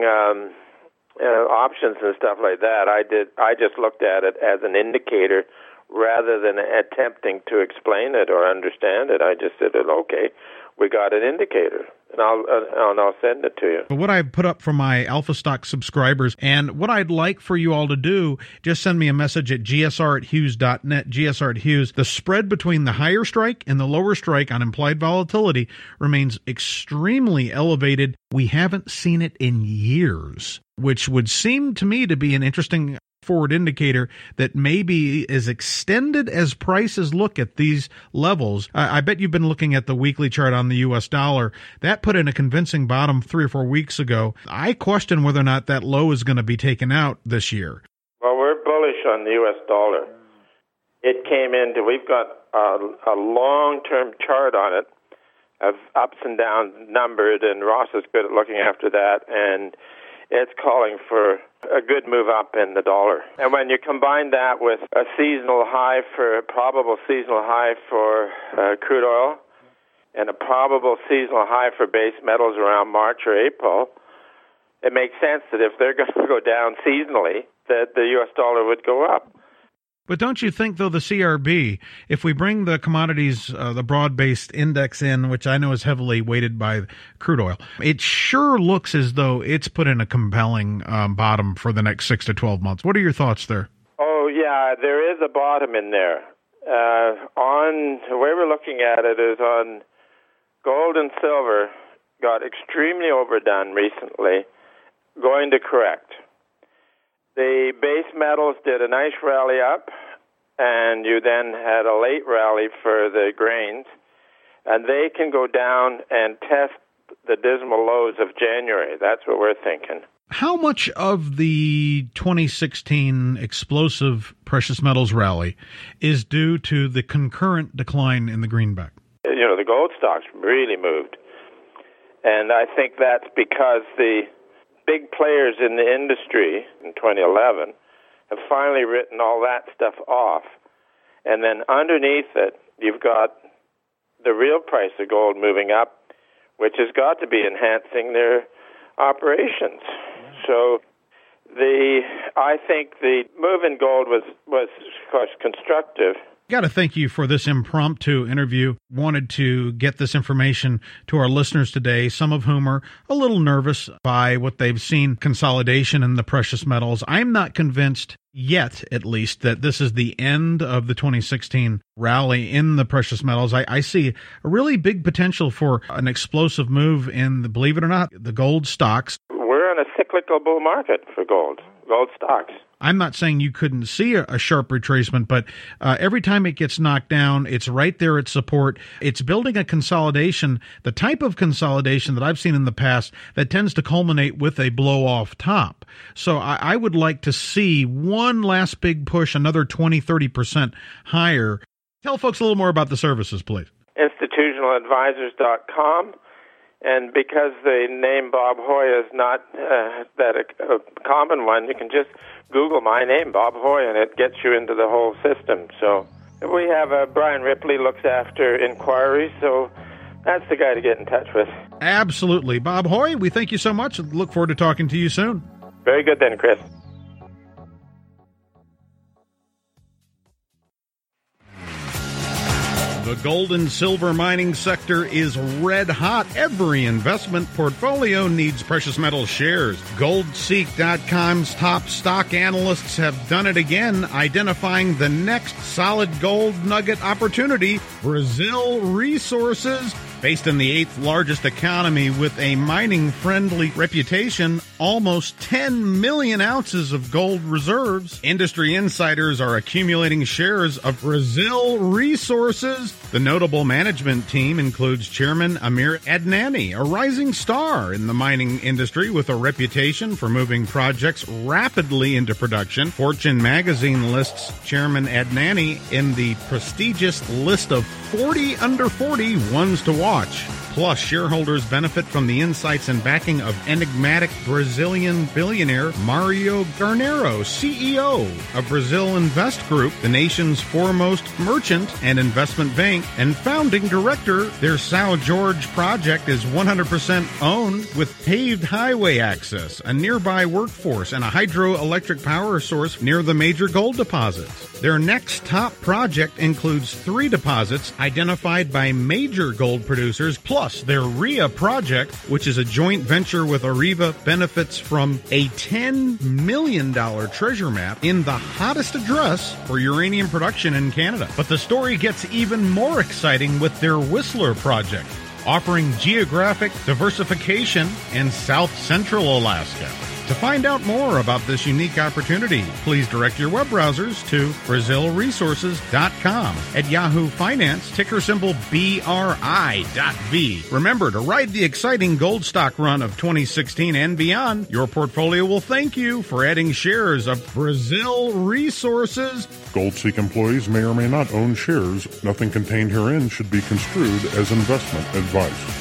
options and stuff like that, I just looked at it as an indicator rather than attempting to explain it or understand it. I just said, okay, we got an indicator, and I'll send it to you. What I put up for my Alpha Stock subscribers, and what I'd like for you all to do, just send me a message at gsr@hughes.net, gsr@hughes. The spread between the higher strike and the lower strike on implied volatility remains extremely elevated. We haven't seen it in years, which would seem to me to be an interesting forward indicator that maybe as extended as prices look at these levels. I bet you've been looking at the weekly chart on the U.S. dollar. That put in a convincing bottom 3 or 4 weeks ago. I question whether or not that low is going to be taken out this year. Well, we're bullish on the U.S. dollar. It came into, we've got a long-term chart on it of ups and downs numbered, and Ross is good at looking after that, and it's calling for a good move up in the dollar. And when you combine that with a probable seasonal high for crude oil and a probable seasonal high for base metals around March or April, it makes sense that if they're going to go down seasonally, that the U.S. dollar would go up. But don't you think, though, the CRB, if we bring the commodities, the broad-based index in, which I know is heavily weighted by crude oil, it sure looks as though it's put in a compelling bottom for the next 6 to 12 months. What are your thoughts there? Oh, yeah, there is a bottom in there. The way we're looking at it is on gold and silver got extremely overdone recently, going to correct. The base metals did a nice rally up, and you then had a late rally for the grains, and they can go down and test the dismal lows of January. That's what we're thinking. How much of the 2016 explosive precious metals rally is due to the concurrent decline in the greenback? The gold stocks really moved, and I think that's because the big players in the industry in 2011 have finally written all that stuff off. And then underneath it, you've got the real price of gold moving up, which has got to be enhancing their operations. So I think the move in gold was of course, constructive. Got to thank you for this impromptu interview. Wanted to get this information to our listeners today, some of whom are a little nervous by what they've seen consolidation in the precious metals. I'm not convinced yet, at least, that this is the end of the 2016 rally in the precious metals. I see a really big potential for an explosive move in, believe it or not, the gold stocks. We're in a cyclical bull market for gold stocks. I'm not saying you couldn't see a sharp retracement, but every time it gets knocked down, it's right there at support. It's building a consolidation, the type of consolidation that I've seen in the past that tends to culminate with a blow-off top. So I would like to see one last big push, another 20, 30% higher. Tell folks a little more about the services, please. Institutionaladvisors.com. And because the name Bob Hoye is not that a common one, you can just Google my name, Bob Hoye, and it gets you into the whole system. So we have Brian Ripley looks after inquiries, so that's the guy to get in touch with. Absolutely. Bob Hoye, we thank you so much. Look forward to talking to you soon. Very good then, Chris. The gold and silver mining sector is red hot. Every investment portfolio needs precious metal shares. GoldSeek.com's top stock analysts have done it again, identifying the next solid gold nugget opportunity, Brazil Resources. Based in the 8th largest economy with a mining-friendly reputation, almost 10 million ounces of gold reserves. Industry insiders are accumulating shares of Brazil Resources. The notable management team includes Chairman Amir Adnani, a rising star in the mining industry with a reputation for moving projects rapidly into production. Fortune magazine lists Chairman Adnani in the prestigious list of 40 under 40 ones to watch. Plus, shareholders benefit from the insights and backing of enigmatic Brazilian billionaire Mario Garnero, CEO of Brazil Invest Group, the nation's foremost merchant and investment bank, and founding director. Their São Jorge project is 100% owned with paved highway access, a nearby workforce, and a hydroelectric power source near the major gold deposits. Their next top project includes 3 deposits identified by major gold producers, plus their RIA project, which is a joint venture with Areva, benefits from a $10 million treasure map in the hottest address for uranium production in Canada. But the story gets even more exciting with their Whistler project, offering geographic diversification in South Central Alaska. To find out more about this unique opportunity, please direct your web browsers to BrazilResources.com. At Yahoo Finance, ticker symbol BRI.V. Remember, to ride the exciting gold stock run of 2016 and beyond, your portfolio will thank you for adding shares of Brazil Resources. GoldSeek employees may or may not own shares. Nothing contained herein should be construed as investment advice.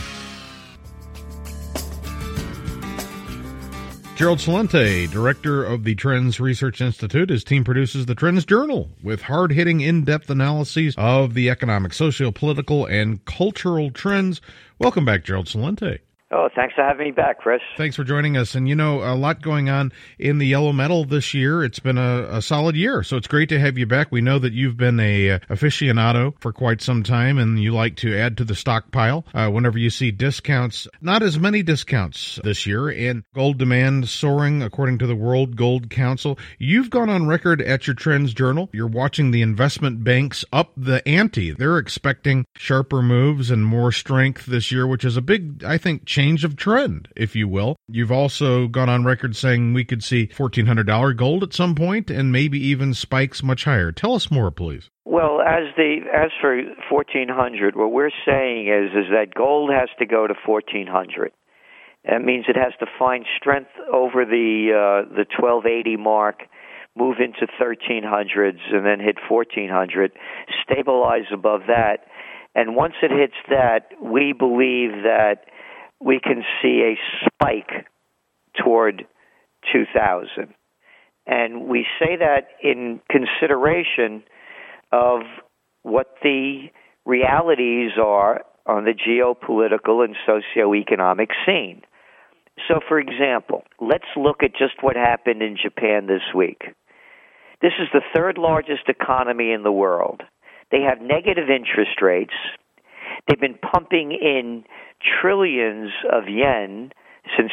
Gerald Celente, director of the Trends Research Institute. His team produces the Trends Journal with hard-hitting, in-depth analyses of the economic, socio-political, and cultural trends. Welcome back, Gerald Celente. Oh, thanks for having me back, Chris. Thanks for joining us. And, you know, a lot going on in the yellow metal this year. It's been a solid year, so it's great to have you back. We know that you've been a aficionado for quite some time, and you like to add to the stockpile whenever you see discounts. Not as many discounts this year, and gold demand soaring according to the World Gold Council. You've gone on record at your Trends Journal. You're watching the investment banks up the ante. They're expecting sharper moves and more strength this year, which is a big, I think, change of trend, if you will. You've also gone on record saying we could see $1,400 gold at some point and maybe even spikes much higher. Tell us more, please. Well, as for 1,400, what we're saying is that gold has to go to 1,400. That means it has to find strength over the 1280 mark, move into 1,300s, and then hit 1,400, stabilize above that. And once it hits that, we believe that we can see a spike toward 2,000. And we say that in consideration of what the realities are on the geopolitical and socioeconomic scene. So, for example, let's look at just what happened in Japan this week. This is the 3rd largest economy in the world. They have negative interest rates. They've been pumping in trillions of yen since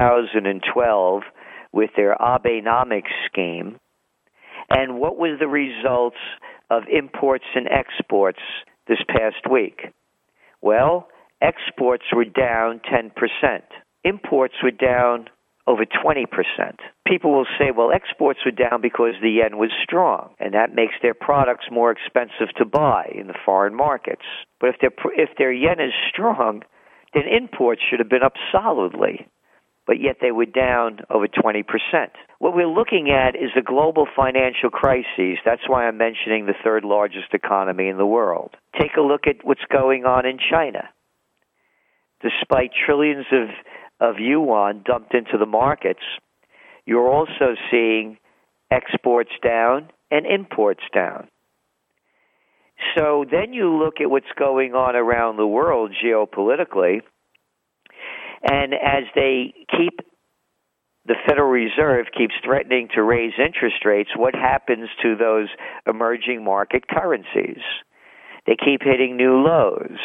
2012 with their Abenomics scheme. And what was the results of imports and exports this past week? Well, exports were down 10%. Imports were down over 20%. People will say, well, exports were down because the yen was strong, and that makes their products more expensive to buy in the foreign markets. But if their yen is strong, then imports should have been up solidly, but yet they were down over 20%. What we're looking at is a global financial crisis. That's why I'm mentioning the third largest economy in the world. Take a look at what's going on in China. Despite trillions of yuan dumped into the markets, you're also seeing exports down and imports down. So then you look at what's going on around the world geopolitically, and as the Federal Reserve keeps threatening to raise interest rates, what happens to those emerging market currencies? They keep hitting new lows.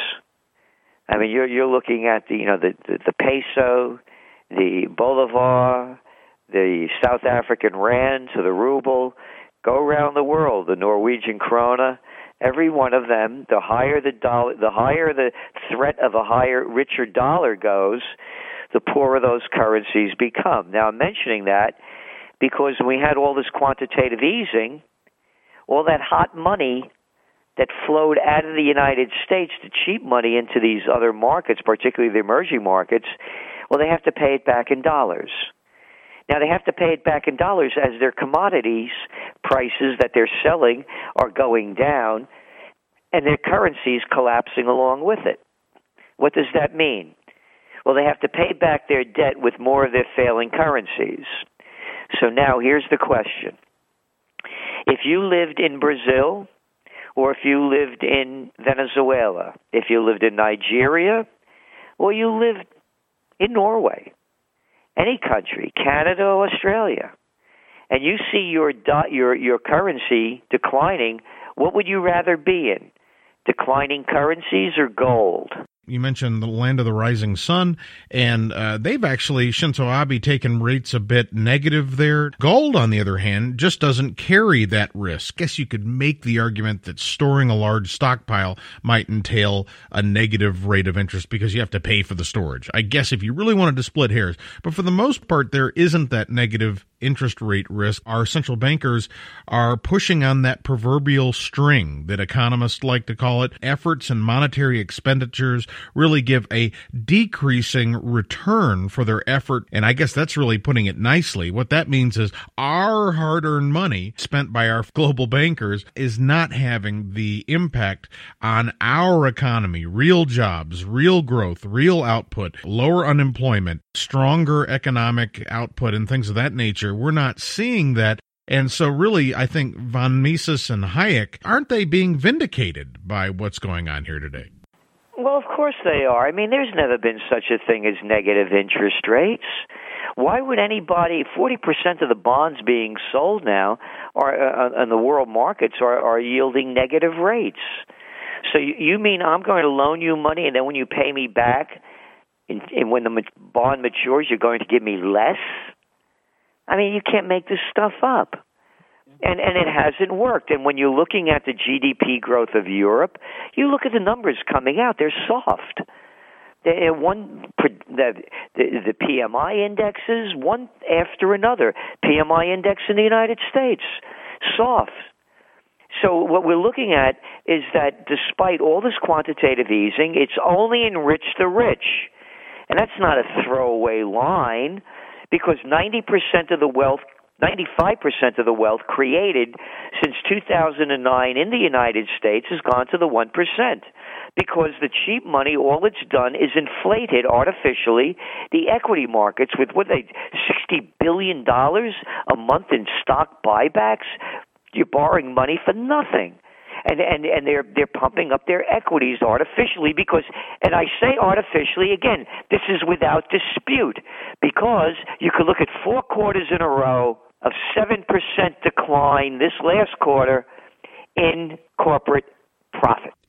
I mean, you're looking at the peso, the bolivar, the South African rand to the ruble. Go around the world, the Norwegian krona. Every one of them, the higher the dollar, the higher the threat of a richer dollar goes, the poorer those currencies become. Now, I'm mentioning that because when we had all this quantitative easing, all that hot money that flowed out of the United States, the cheap money into these other markets, particularly the emerging markets, well, they have to pay it back in dollars. Now, they have to pay it back in dollars as their commodities prices that they're selling are going down and their currency is collapsing along with it. What does that mean? Well, they have to pay back their debt with more of their failing currencies. So now here's the question. If you lived in Brazil, or if you lived in Venezuela, if you lived in Nigeria, or you lived in Norway, any country, Canada, Australia, and you see your currency declining, what would you rather be in? Declining currencies or gold? You mentioned the land of the rising sun, and they've actually, Shinzo Abe, taken rates a bit negative there. Gold, on the other hand, just doesn't carry that risk. Guess you could make the argument that storing a large stockpile might entail a negative rate of interest because you have to pay for the storage. I guess if you really wanted to split hairs. But for the most part, there isn't that negative interest rate risk. Our central bankers are pushing on that proverbial string that economists like to call it. Efforts and monetary expenditures really give a decreasing return for their effort. And I guess that's really putting it nicely. What that means is our hard-earned money spent by our global bankers is not having the impact on our economy, real jobs, real growth, real output, lower unemployment, stronger economic output, and things of that nature. We're not seeing that. And so really, I think von Mises and Hayek, aren't they being vindicated by what's going on here today? Well, of course they are. I mean, there's never been such a thing as negative interest rates. Why would anybody, 40% of the bonds being sold now are in the world markets are yielding negative rates? So you mean I'm going to loan you money and then when you pay me back, and when the bond matures, you're going to give me less? I mean, you can't make this stuff up. And it hasn't worked. And when you're looking at the GDP growth of Europe, you look at the numbers coming out. They're soft. The PMI indexes, one after another. PMI index in the United States, soft. So what we're looking at is that despite all this quantitative easing, it's only enriched the rich. And that's not a throwaway line, because 95% of the wealth created since 2009 in the United States has gone to the 1%. Because the cheap money, all it's done is inflated artificially the equity markets with $60 billion a month in stock buybacks. You're borrowing money for nothing. And they're pumping up their equities artificially because, and I say artificially, again, this is without dispute, because you could look at 4 quarters in a row of 7% decline this last quarter in corporate profit.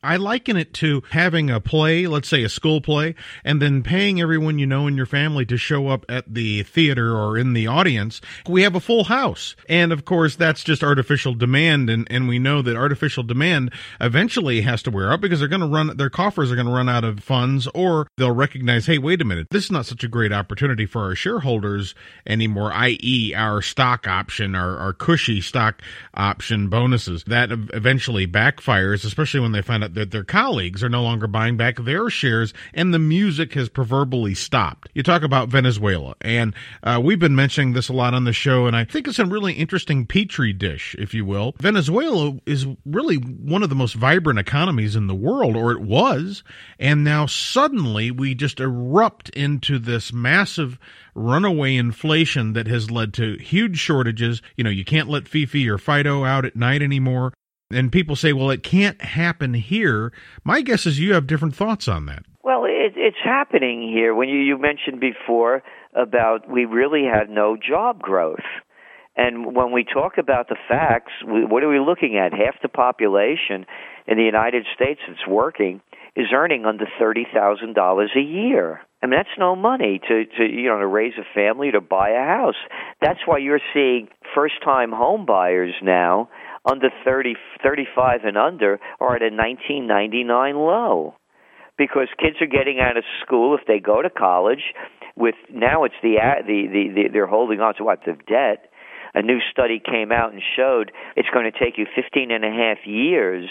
I liken it to having a play, let's say a school play, and then paying everyone you know in your family to show up at the theater or in the audience. We have a full house. And of course, that's just artificial demand. And we know that artificial demand eventually has to wear out because their coffers are going to run out of funds, or they'll recognize, hey, wait a minute, this is not such a great opportunity for our shareholders anymore, i.e. our stock option, our cushy stock option bonuses. That eventually backfires, especially when they find out that their colleagues are no longer buying back their shares and the music has proverbially stopped. You talk about Venezuela, and we've been mentioning this a lot on the show, and I think it's a really interesting petri dish, if you will. Venezuela is really one of the most vibrant economies in the world, or it was, and now suddenly we just erupt into this massive runaway inflation that has led to huge shortages. You can't let Fifi or Fido out at night anymore. And people say, well, it can't happen here. My guess is you have different thoughts on that. Well, it's happening here. When you mentioned before about we really had no job growth. And when we talk about the facts, what are we looking at? Half the population in the United States that's working is earning under $30,000 a year. I mean, that's no money to raise a family, to buy a house. That's why you're seeing first-time home buyers now under 35 and under are at a 1999 low, because kids are getting out of school if they go to college. With now it's they're holding on to the debt. A new study came out and showed it's going to take you 15 and a half years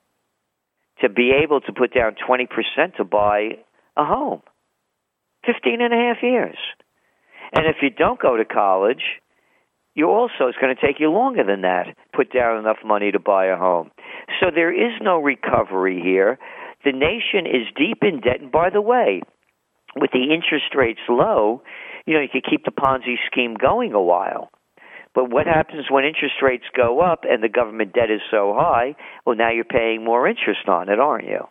to be able to put down 20% to buy a home. 15 and a half years. And if you don't go to college, it's going to take you longer than that, put down enough money to buy a home. So there is no recovery here. The nation is deep in debt. And by the way, with the interest rates low, you could keep the Ponzi scheme going a while. But what happens when interest rates go up and the government debt is so high? Well, now you're paying more interest on it, aren't you?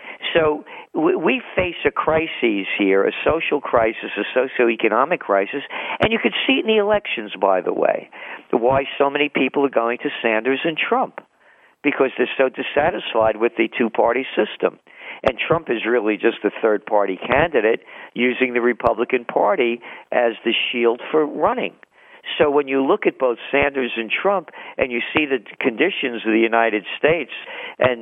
So we face a crisis here, a social crisis, a socioeconomic crisis, and you could see it in the elections, by the way, why so many people are going to Sanders and Trump, because they're so dissatisfied with the two-party system. And Trump is really just a third-party candidate using the Republican Party as the shield for running. So when you look at both Sanders and Trump and you see the conditions of the United States and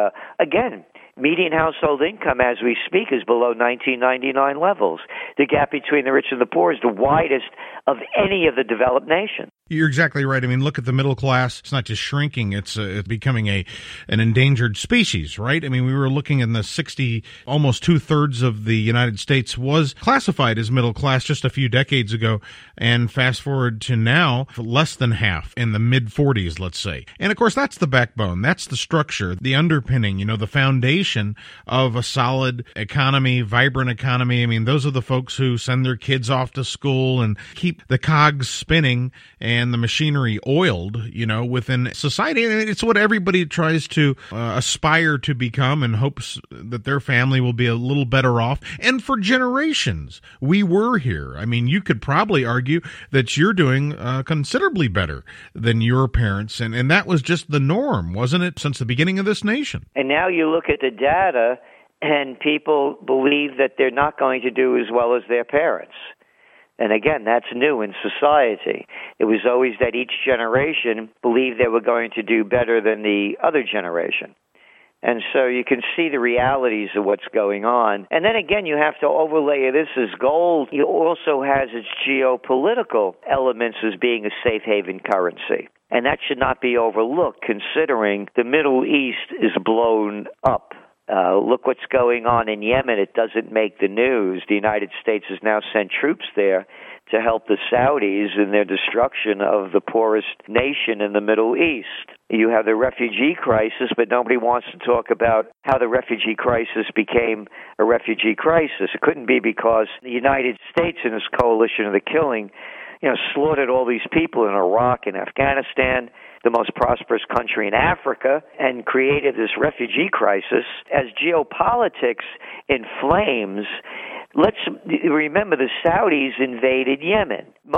again, median household income as we speak is below 1999 levels. The gap between the rich and the poor is the widest of any of the developed nations. You're exactly right. I mean, look at the middle class. It's not just shrinking. It's becoming an endangered species, right? I mean, we were looking in the almost 2/3 of the United States was classified as middle class just a few decades ago. And fast forward to now, less than half, in the mid-40s, let's say. And of course, that's the backbone. That's the structure, the underpinning, the foundation of a solid economy, vibrant economy. I mean, those are the folks who send their kids off to school and keep the cogs spinning and the machinery oiled, within society. And it's what everybody tries to aspire to become and hopes that their family will be a little better off. And for generations, we were here. I mean, you could probably argue that you're doing considerably better than your parents. And that was just the norm, wasn't it, since the beginning of this nation? And now you look at the data, and people believe that they're not going to do as well as their parents. And again, that's new in society. It was always that each generation believed they were going to do better than the other generation. And so you can see the realities of what's going on. And then again, you have to overlay this as gold. It also has its geopolitical elements as being a safe haven currency. And that should not be overlooked, considering the Middle East is blown up. Look what's going on in Yemen. It doesn't make the news. The United States has now sent troops there to help the Saudis in their destruction of the poorest nation in the Middle East. You have the refugee crisis, but nobody wants to talk about how the refugee crisis became a refugee crisis. It couldn't be because the United States in this coalition of the killing, slaughtered all these people in Iraq and Afghanistan, the most prosperous country in Africa, and created this refugee crisis. As geopolitics inflames, let's remember the Saudis invaded Yemen. A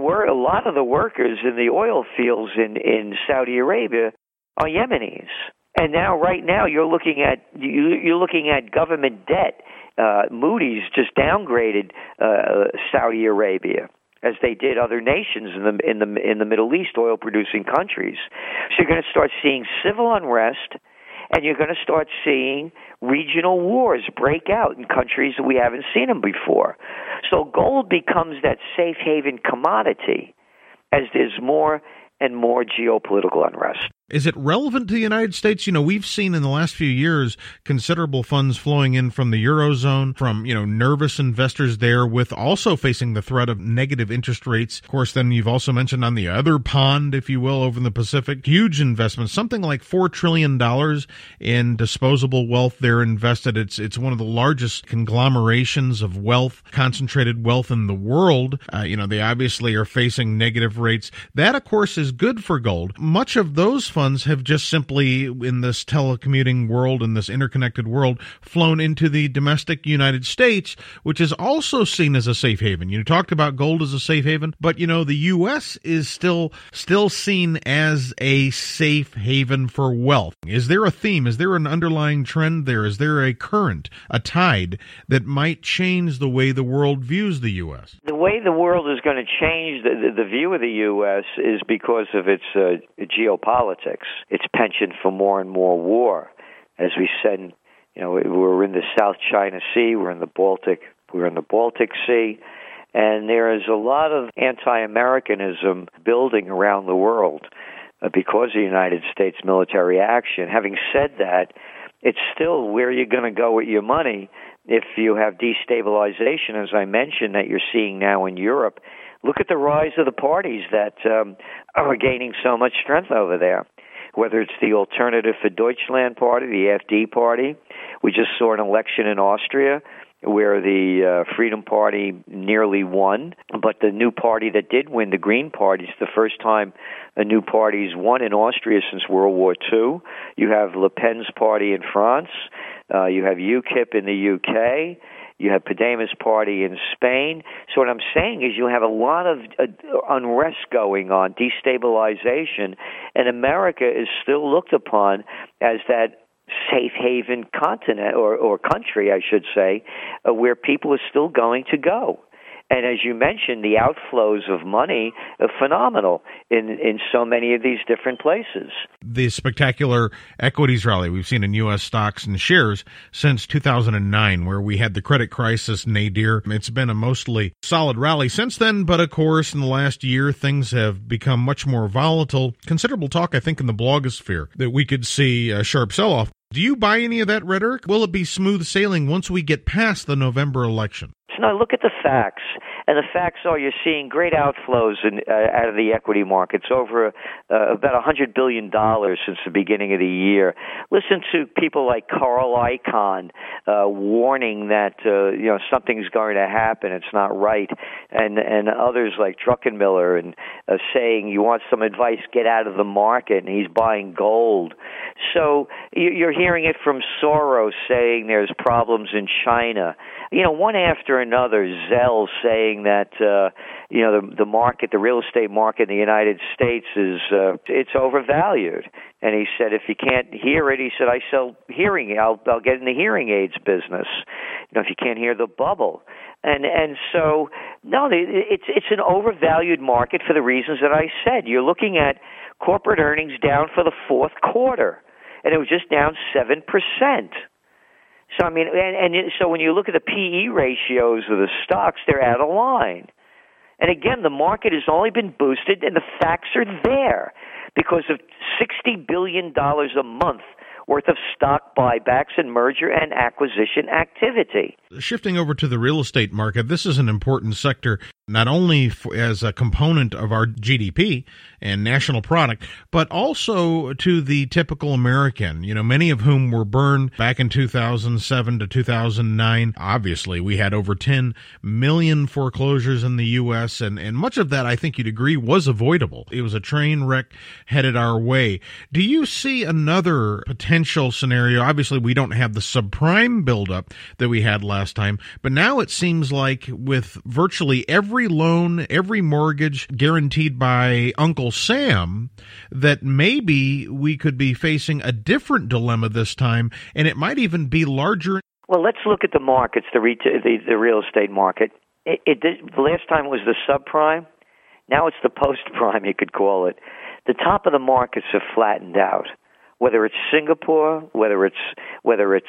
lot of the workers in the oil fields in Saudi Arabia are Yemenis. And now, right now, you're looking at government debt. Moody's just downgraded Saudi Arabia, as they did other nations in the Middle East, oil-producing countries. So you're going to start seeing civil unrest, and you're going to start seeing regional wars break out in countries that we haven't seen them before. So gold becomes that safe haven commodity as there's more and more geopolitical unrest. Is it relevant to the United States? We've seen in the last few years considerable funds flowing in from the Eurozone, from, nervous investors there with also facing the threat of negative interest rates. Of course, then you've also mentioned on the other pond, if you will, over in the Pacific, huge investments, something like $4 trillion in disposable wealth there invested. It's one of the largest conglomerations of wealth, concentrated wealth in the world. They obviously are facing negative rates. That, of course, is good for gold. Much of those funds have just simply, in this telecommuting world, in this interconnected world, flown into the domestic United States, which is also seen as a safe haven. You talked about gold as a safe haven, but, the U.S. is still seen as a safe haven for wealth. Is there a theme? Is there an underlying trend there? Is there a current, a tide that might change the way the world views the U.S.? The way the world is going to change the view of the U.S. is because of its geopolitics. Its penchant for more and more war. As we said, we're in the South China Sea, we're in the Baltic Sea, and there is a lot of anti-Americanism building around the world because of the United States military action. Having said that, it's still where you're going to go with your money if you have destabilization, as I mentioned, that you're seeing now in Europe. Look at the rise of the parties that are gaining so much strength over there, whether it's the Alternative for Deutschland party, the AfD party. We just saw an election in Austria where the Freedom Party nearly won, but the new party that did win, the Green Party, is the first time a new party's won in Austria since World War II. You have Le Pen's party in France. You have UKIP in the UK. You have Podemos party in Spain. So what I'm saying is you have a lot of unrest going on, destabilization, and America is still looked upon as that safe haven continent or country, I should say, where people are still going to go. And as you mentioned, the outflows of money are phenomenal in so many of these different places. The spectacular equities rally we've seen in U.S. stocks and shares since 2009, where we had the credit crisis nadir. It's been a mostly solid rally since then, but of course, in the last year, things have become much more volatile. Considerable talk, I think, in the blogosphere that we could see a sharp sell-off. Do you buy any of that rhetoric? Will it be smooth sailing once we get past the November election? No, look at the facts. And the facts are you're seeing great outflows out of the equity markets, over about $100 billion since the beginning of the year. Listen to people like Carl Icahn warning that something's going to happen, it's not right, and others like Druckenmiller and saying you want some advice, get out of the market, and he's buying gold. So you're hearing it from Soros saying there's problems in China. One after another, Zell saying that the market, the real estate market in the United States is it's overvalued. And he said, if you can't hear it, he said, I sell hearing. I'll get in the hearing aids business. If you can't hear the bubble. And so no, it's an overvalued market for the reasons that I said. You're looking at corporate earnings down for the fourth quarter, and it was just down 7%. So, so when you look at the PE ratios of the stocks, they're out of line. And again, the market has only been boosted, and the facts are there, because of $60 billion a month worth of stock buybacks and merger and acquisition activity. Shifting over to the real estate market, this is an important sector, not only as a component of our GDP and national product, but also to the typical American, many of whom were burned back in 2007 to 2009. Obviously, we had over 10 million foreclosures in the U.S., and much of that, I think you'd agree, was avoidable. It was a train wreck headed our way. Do you see another potential scenario? Obviously, we don't have the subprime buildup that we had last time, but now it seems like with virtually every every loan, every mortgage guaranteed by Uncle Sam, that maybe we could be facing a different dilemma this time, and it might even be larger. Well, let's look at the markets, the real estate market. The last time it was the subprime. Now it's the post-prime, you could call it. The top of the markets have flattened out. Whether it's Singapore, whether it's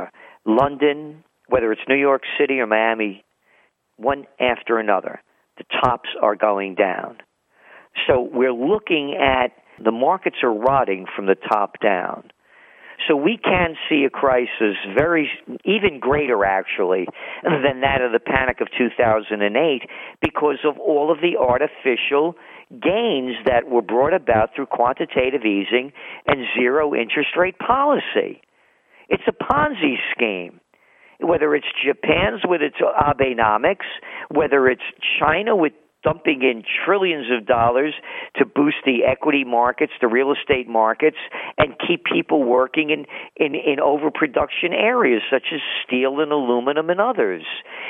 London, whether it's New York City or Miami, one after another, the tops are going down. So we're looking at the markets are rotting from the top down. So we can see a crisis even greater, actually, than that of the panic of 2008 because of all of the artificial gains that were brought about through quantitative easing and zero interest rate policy. It's a Ponzi scheme. Whether it's Japan's with its Abenomics, whether it's China with dumping in trillions of dollars to boost the equity markets, the real estate markets, and keep people working in overproduction areas such as steel and aluminum and others.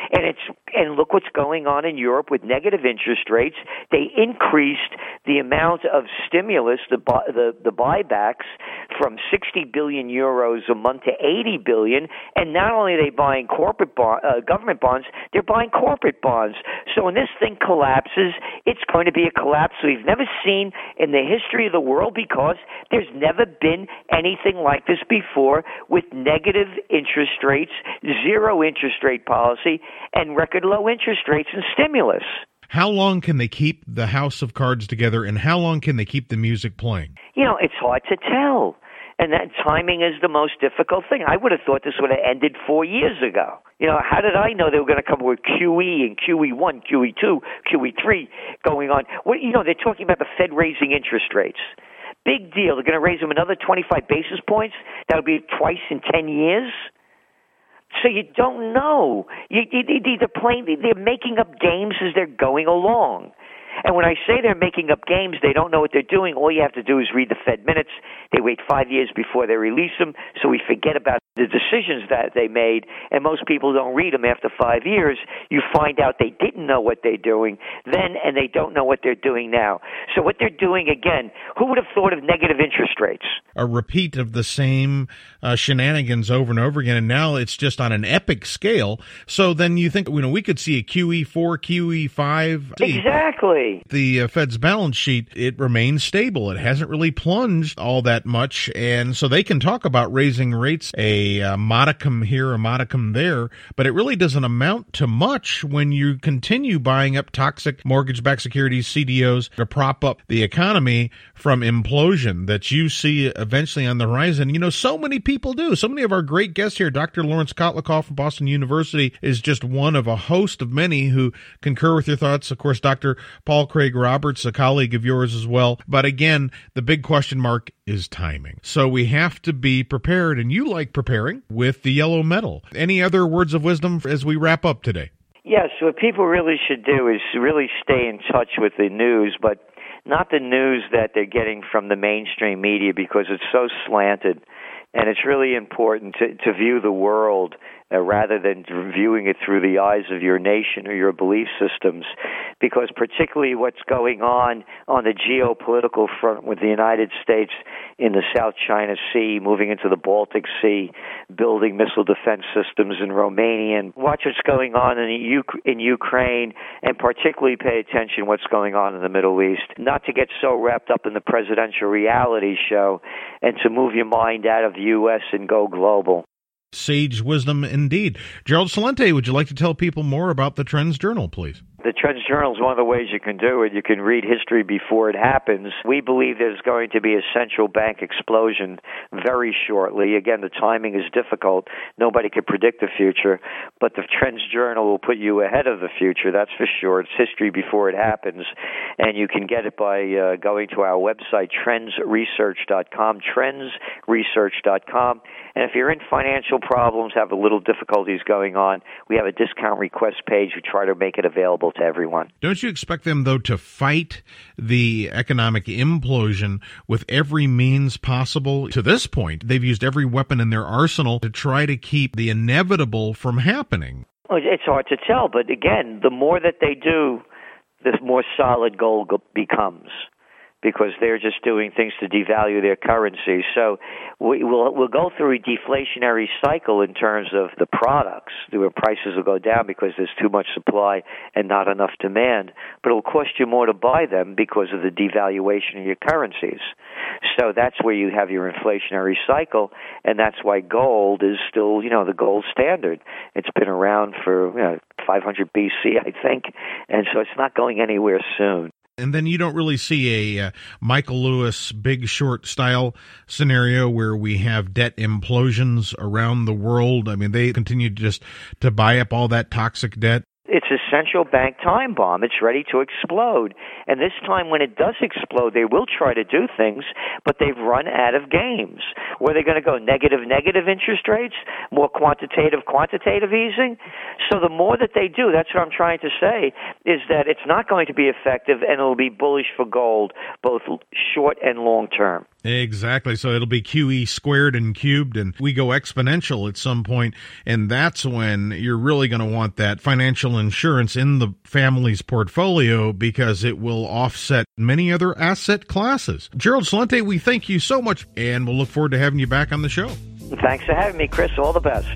And look what's going on in Europe with negative interest rates. They increased the amount of stimulus, the buybacks, from 60 billion euros a month to 80 billion. And not only are they buying government bonds, they're buying corporate bonds. So when this thing collapses, it's going to be a collapse we've never seen in the history of the world because there's never been anything like this before with negative interest rates, zero interest rate policy, and record low interest rates and stimulus. How long can they keep the house of cards together, and how long can they keep the music playing? It's hard to tell. And that timing is the most difficult thing. I would have thought this would have ended 4 years ago. How did I know they were going to come with QE and QE1, QE2, QE3 going on? They're talking about the Fed raising interest rates. Big deal. They're going to raise them another 25 basis points. That'll be twice in 10 years. So you don't know. They're making up games as they're going along. And when I say they're making up games, they don't know what they're doing. All you have to do is read the Fed minutes. They wait 5 years before they release them, so we forget about the decisions that they made, and most people don't read them after 5 years. You find out they didn't know what they're doing then, and they don't know what they're doing now. So what they're doing, again, who would have thought of negative interest rates? A repeat of the same shenanigans over and over again, and now it's just on an epic scale. So then you think, we could see a QE4, QE5. Exactly. The Fed's balance sheet, it remains stable. It hasn't really plunged all that much, and so they can talk about raising rates a modicum here, a modicum there, but it really doesn't amount to much when you continue buying up toxic mortgage-backed securities, CDOs, to prop up the economy from implosion that you see eventually on the horizon. So many people do. So many of our great guests here, Dr. Lawrence Kotlikoff from Boston University is just one of a host of many who concur with your thoughts. Of course, Dr. Paul Craig Roberts, a colleague of yours as well. But again, the big question mark is timing. So we have to be prepared, and you like preparing with the yellow metal. Any other words of wisdom as we wrap up today? Yes, what people really should do is really stay in touch with the news, but not the news that they're getting from the mainstream media because it's so slanted. And it's really important to view the world rather than viewing it through the eyes of your nation or your belief systems, because particularly what's going on the geopolitical front with the United States in the South China Sea, moving into the Baltic Sea, building missile defense systems in Romania, and watch what's going on in Ukraine, and particularly pay attention what's going on in the Middle East. Not to get so wrapped up in the presidential reality show, and to move your mind out of the U.S. and go global. Sage wisdom indeed. Gerald Celente, would you like to tell people more about the Trends Journal, please? The Trends Journal is one of the ways you can do it. You can read history before it happens. We believe there's going to be a central bank explosion very shortly. Again, the timing is difficult. Nobody can predict the future, but the Trends Journal will put you ahead of the future, that's for sure. It's history before it happens, and you can get it by going to our website, trendsresearch.com, trendsresearch.com. And if you're in financial problems, have a little difficulties going on, we have a discount request page. We try to make it available to everyone. Don't you expect them, though, to fight the economic implosion with every means possible? To this point, they've used every weapon in their arsenal to try to keep the inevitable from happening. Well, it's hard to tell, but again, the more that they do, the more solid gold becomes, because they're just doing things to devalue their currency. So we'll go through a deflationary cycle in terms of the products, where prices will go down because there's too much supply and not enough demand. But it'll cost you more to buy them because of the devaluation of your currencies. So that's where you have your inflationary cycle, and that's why gold is still, the gold standard. It's been around for 500 BC, I think, and so it's not going anywhere soon. And then you don't really see a Michael Lewis Big Short style scenario where we have debt implosions around the world. I mean, they continue just to buy up all that toxic debt. It's a central bank time bomb. It's ready to explode. And this time when it does explode, they will try to do things, but they've run out of games. Where they're going to go negative interest rates, more quantitative easing. So the more that they do, that's what I'm trying to say, is that it's not going to be effective, and it'll be bullish for gold, both short and long term. Exactly. So it'll be QE squared and cubed, and we go exponential at some point, and that's when you're really going to want that financial insurance in the family's portfolio, because it will offset many other asset classes. Gerald Celente, we thank you so much, and we'll look forward to having you back on the show. Thanks for having me, Chris. All the best.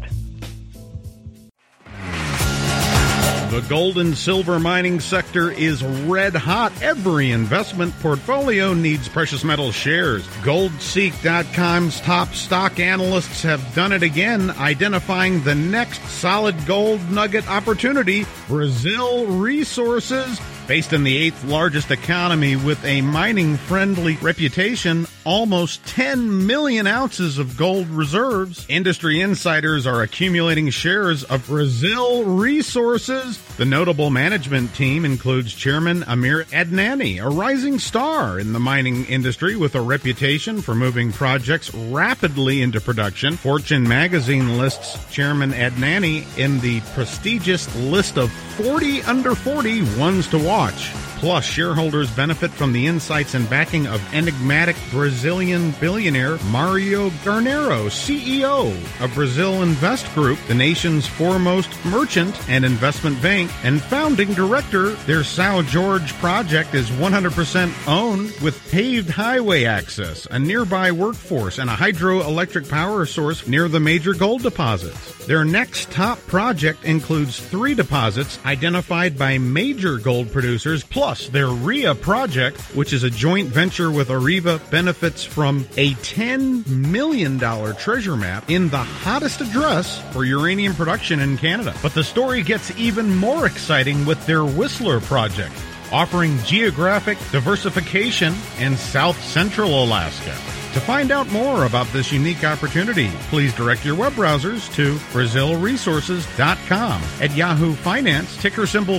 The gold and silver mining sector is red hot. Every investment portfolio needs precious metal shares. GoldSeek.com's top stock analysts have done it again, identifying the next solid gold nugget opportunity, Brazil Resources. Based in the 8th largest economy with a mining-friendly reputation, almost 10 million ounces of gold reserves. Industry insiders are accumulating shares of Brazil Resources. The notable management team includes Chairman Amir Adnani, a rising star in the mining industry with a reputation for moving projects rapidly into production. Fortune magazine lists Chairman Adnani in the prestigious list of 40 under 40 ones to watch. Plus, shareholders benefit from the insights and backing of enigmatic Brazilian billionaire Mario Garnero, CEO of Brazil Invest Group, the nation's foremost merchant and investment bank, and founding director. Their São Jorge project is 100% owned with paved highway access, a nearby workforce, and a hydroelectric power source near the major gold deposits. Their next top project includes 3 deposits identified by major gold producers, plus their RIA project, which is a joint venture with Areva, benefits from a $10 million treasure map in the hottest address for uranium production in Canada. But the story gets even more exciting with their Whistler project, offering geographic diversification in South Central Alaska. To find out more about this unique opportunity, please direct your web browsers to BrazilResources.com. At Yahoo Finance, ticker symbol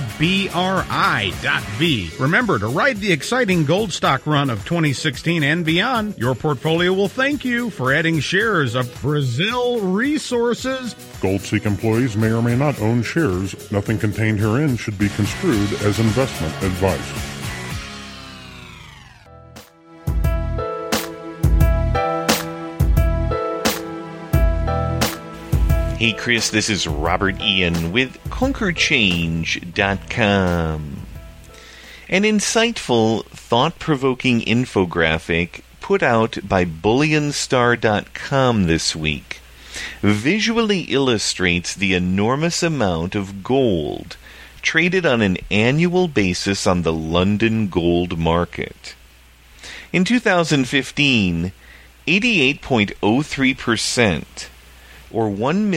BRI.V. Remember, to ride the exciting gold stock run of 2016 and beyond, your portfolio will thank you for adding shares of Brazil Resources. GoldSeek employees may or may not own shares. Nothing contained herein should be construed as investment advice. Hey Chris, this is Robert Ian with ConquerChange.com. An insightful, thought-provoking infographic put out by BullionStar.com this week visually illustrates the enormous amount of gold traded on an annual basis on the London gold market. In 2015, 88.03%, or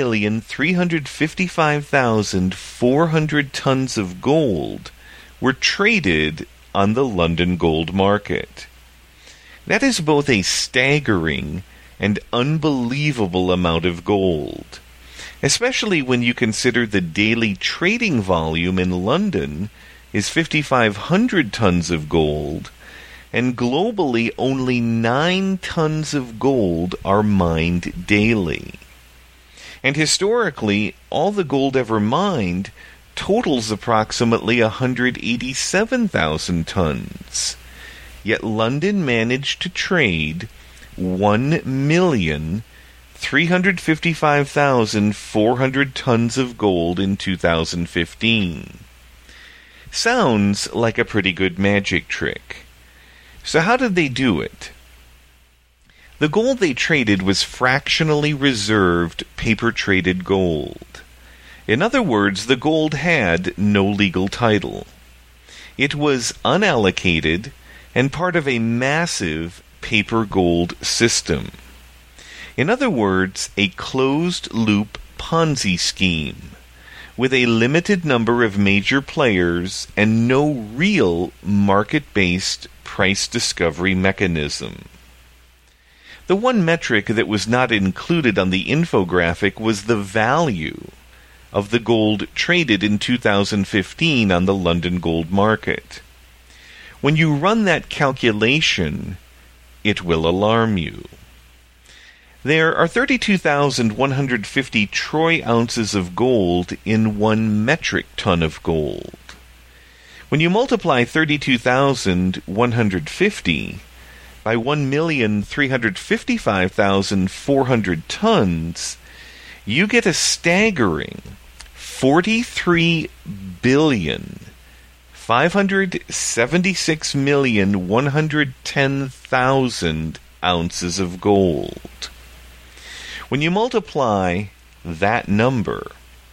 1,355,400 tons of gold, were traded on the London gold market. That is both a staggering and unbelievable amount of gold, especially when you consider the daily trading volume in London is 5,500 tons of gold, and globally only 9 tons of gold are mined daily. And historically, all the gold ever mined totals approximately 187,000 tons. Yet London managed to trade 1,355,400 355,400 tons of gold in 2015. Sounds like a pretty good magic trick. So how did they do it? The gold they traded was fractionally reserved paper-traded gold. In other words, the gold had no legal title. It was unallocated and part of a massive paper gold system. In other words, a closed-loop Ponzi scheme with a limited number of major players and no real market-based price discovery mechanism. The one metric that was not included on the infographic was the value of the gold traded in 2015 on the London gold market. When you run that calculation, it will alarm you. There are 32,150 troy ounces of gold in 1 metric ton of gold. When you multiply 32,150 by 1,355,400 tons, you get a staggering 43,576,110,000 ounces of gold. When you multiply that number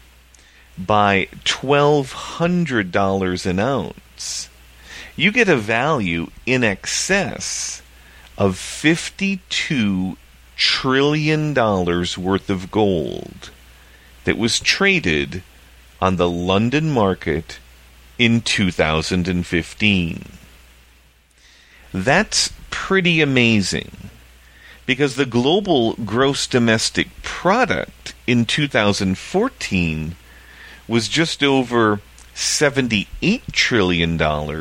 by $1,200 an ounce, you get a value in excess of $52 trillion worth of gold that was traded on the London market in 2015. That's pretty amazing, because the global gross domestic product in 2014 was just over $78 trillion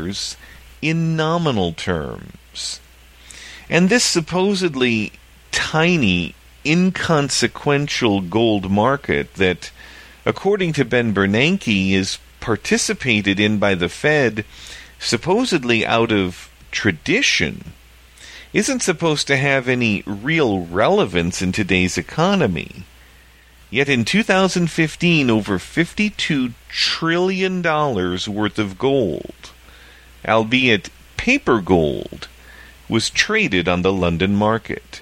in nominal terms. And this supposedly tiny, inconsequential gold market that, according to Ben Bernanke, is participated in by the Fed supposedly out of tradition, isn't supposed to have any real relevance in today's economy. Yet in 2015, over $52 trillion worth of gold, albeit paper gold, was traded on the London market.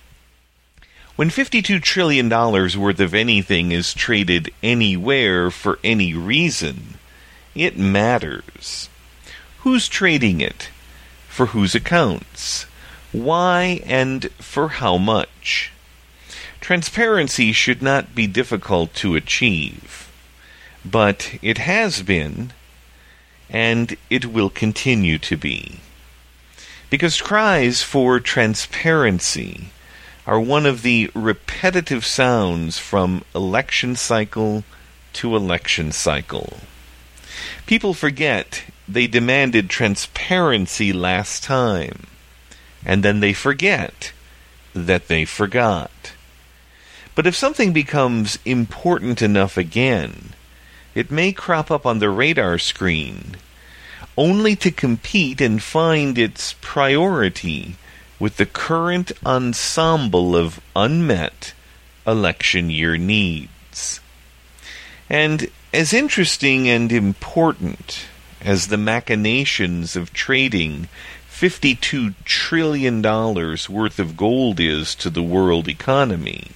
When $52 trillion worth of anything is traded anywhere for any reason, it matters. Who's trading it? For whose accounts? Why and for how much? Transparency should not be difficult to achieve, but it has been, and it will continue to be. Because cries for transparency are one of the repetitive sounds from election cycle to election cycle. People forget they demanded transparency last time, and then they forget that they forgot. But if something becomes important enough again, it may crop up on the radar screen, only to compete and find its priority with the current ensemble of unmet election year needs. And as interesting and important as the machinations of trading $52 trillion worth of gold is to the world economy,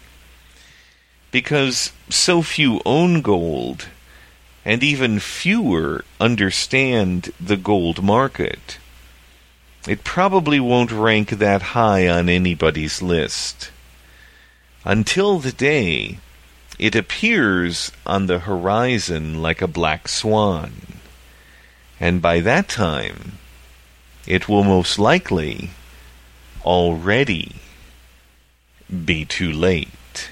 because so few own gold, and even fewer understand the gold market, it probably won't rank that high on anybody's list. Until the day it appears on the horizon like a black swan. And by that time, it will most likely already be too late.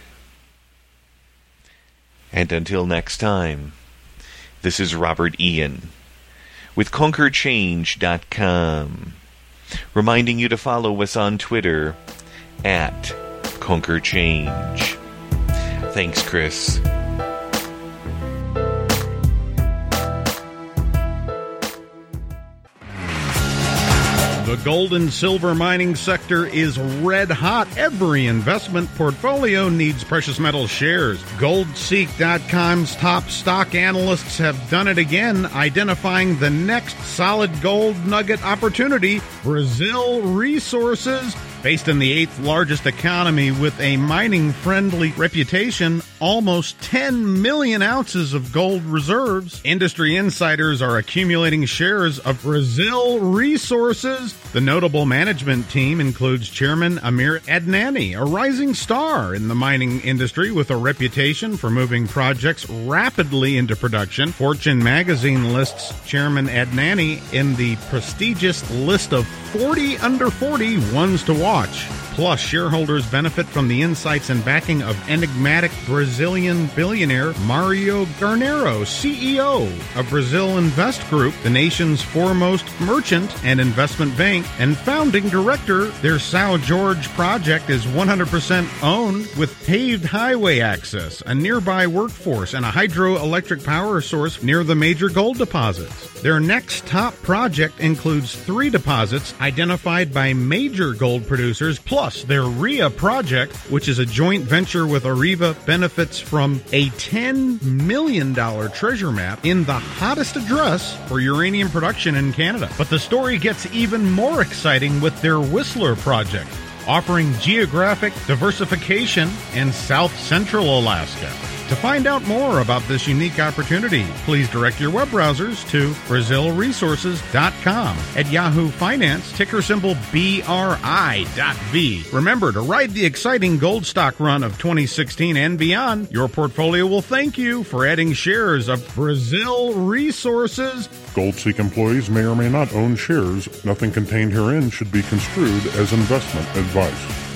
And until next time, this is Robert Ian with ConquerChange.com, reminding you to follow us on Twitter at ConquerChange. Thanks, Chris. The gold and silver mining sector is red hot. Every investment portfolio needs precious metal shares. GoldSeek.com's top stock analysts have done it again, identifying the next solid gold nugget opportunity, Brazil Resources. Based in the 8th largest economy with a mining-friendly reputation, almost 10 million ounces of gold reserves. Industry insiders are accumulating shares of Brazil Resources. The notable management team includes Chairman Amir Adnani, a rising star in the mining industry with a reputation for moving projects rapidly into production. Fortune magazine lists Chairman Adnani in the prestigious list of 40 under 40 ones to watch. Plus, shareholders benefit from the insights and backing of enigmatic Brazilian billionaire Mario Garnero, CEO of Brazil Invest Group, the nation's foremost merchant and investment bank, and founding director. Their São Jorge project is 100% owned with paved highway access, a nearby workforce, and a hydroelectric power source near the major gold deposits. Their next top project includes 3 deposits identified by major gold producers, plus their RIA project, which is a joint venture with Areva, benefits from a $10 million treasure map in the hottest address for uranium production in Canada. But the story gets even more exciting with their Whistler project, offering geographic diversification in South Central Alaska. To find out more about this unique opportunity, please direct your web browsers to BrazilResources.com. At Yahoo Finance, ticker symbol BRI.V. Remember to ride the exciting gold stock run of 2016 and beyond. Your portfolio will thank you for adding shares of Brazil Resources. GoldSeek employees may or may not own shares. Nothing contained herein should be construed as investment advice.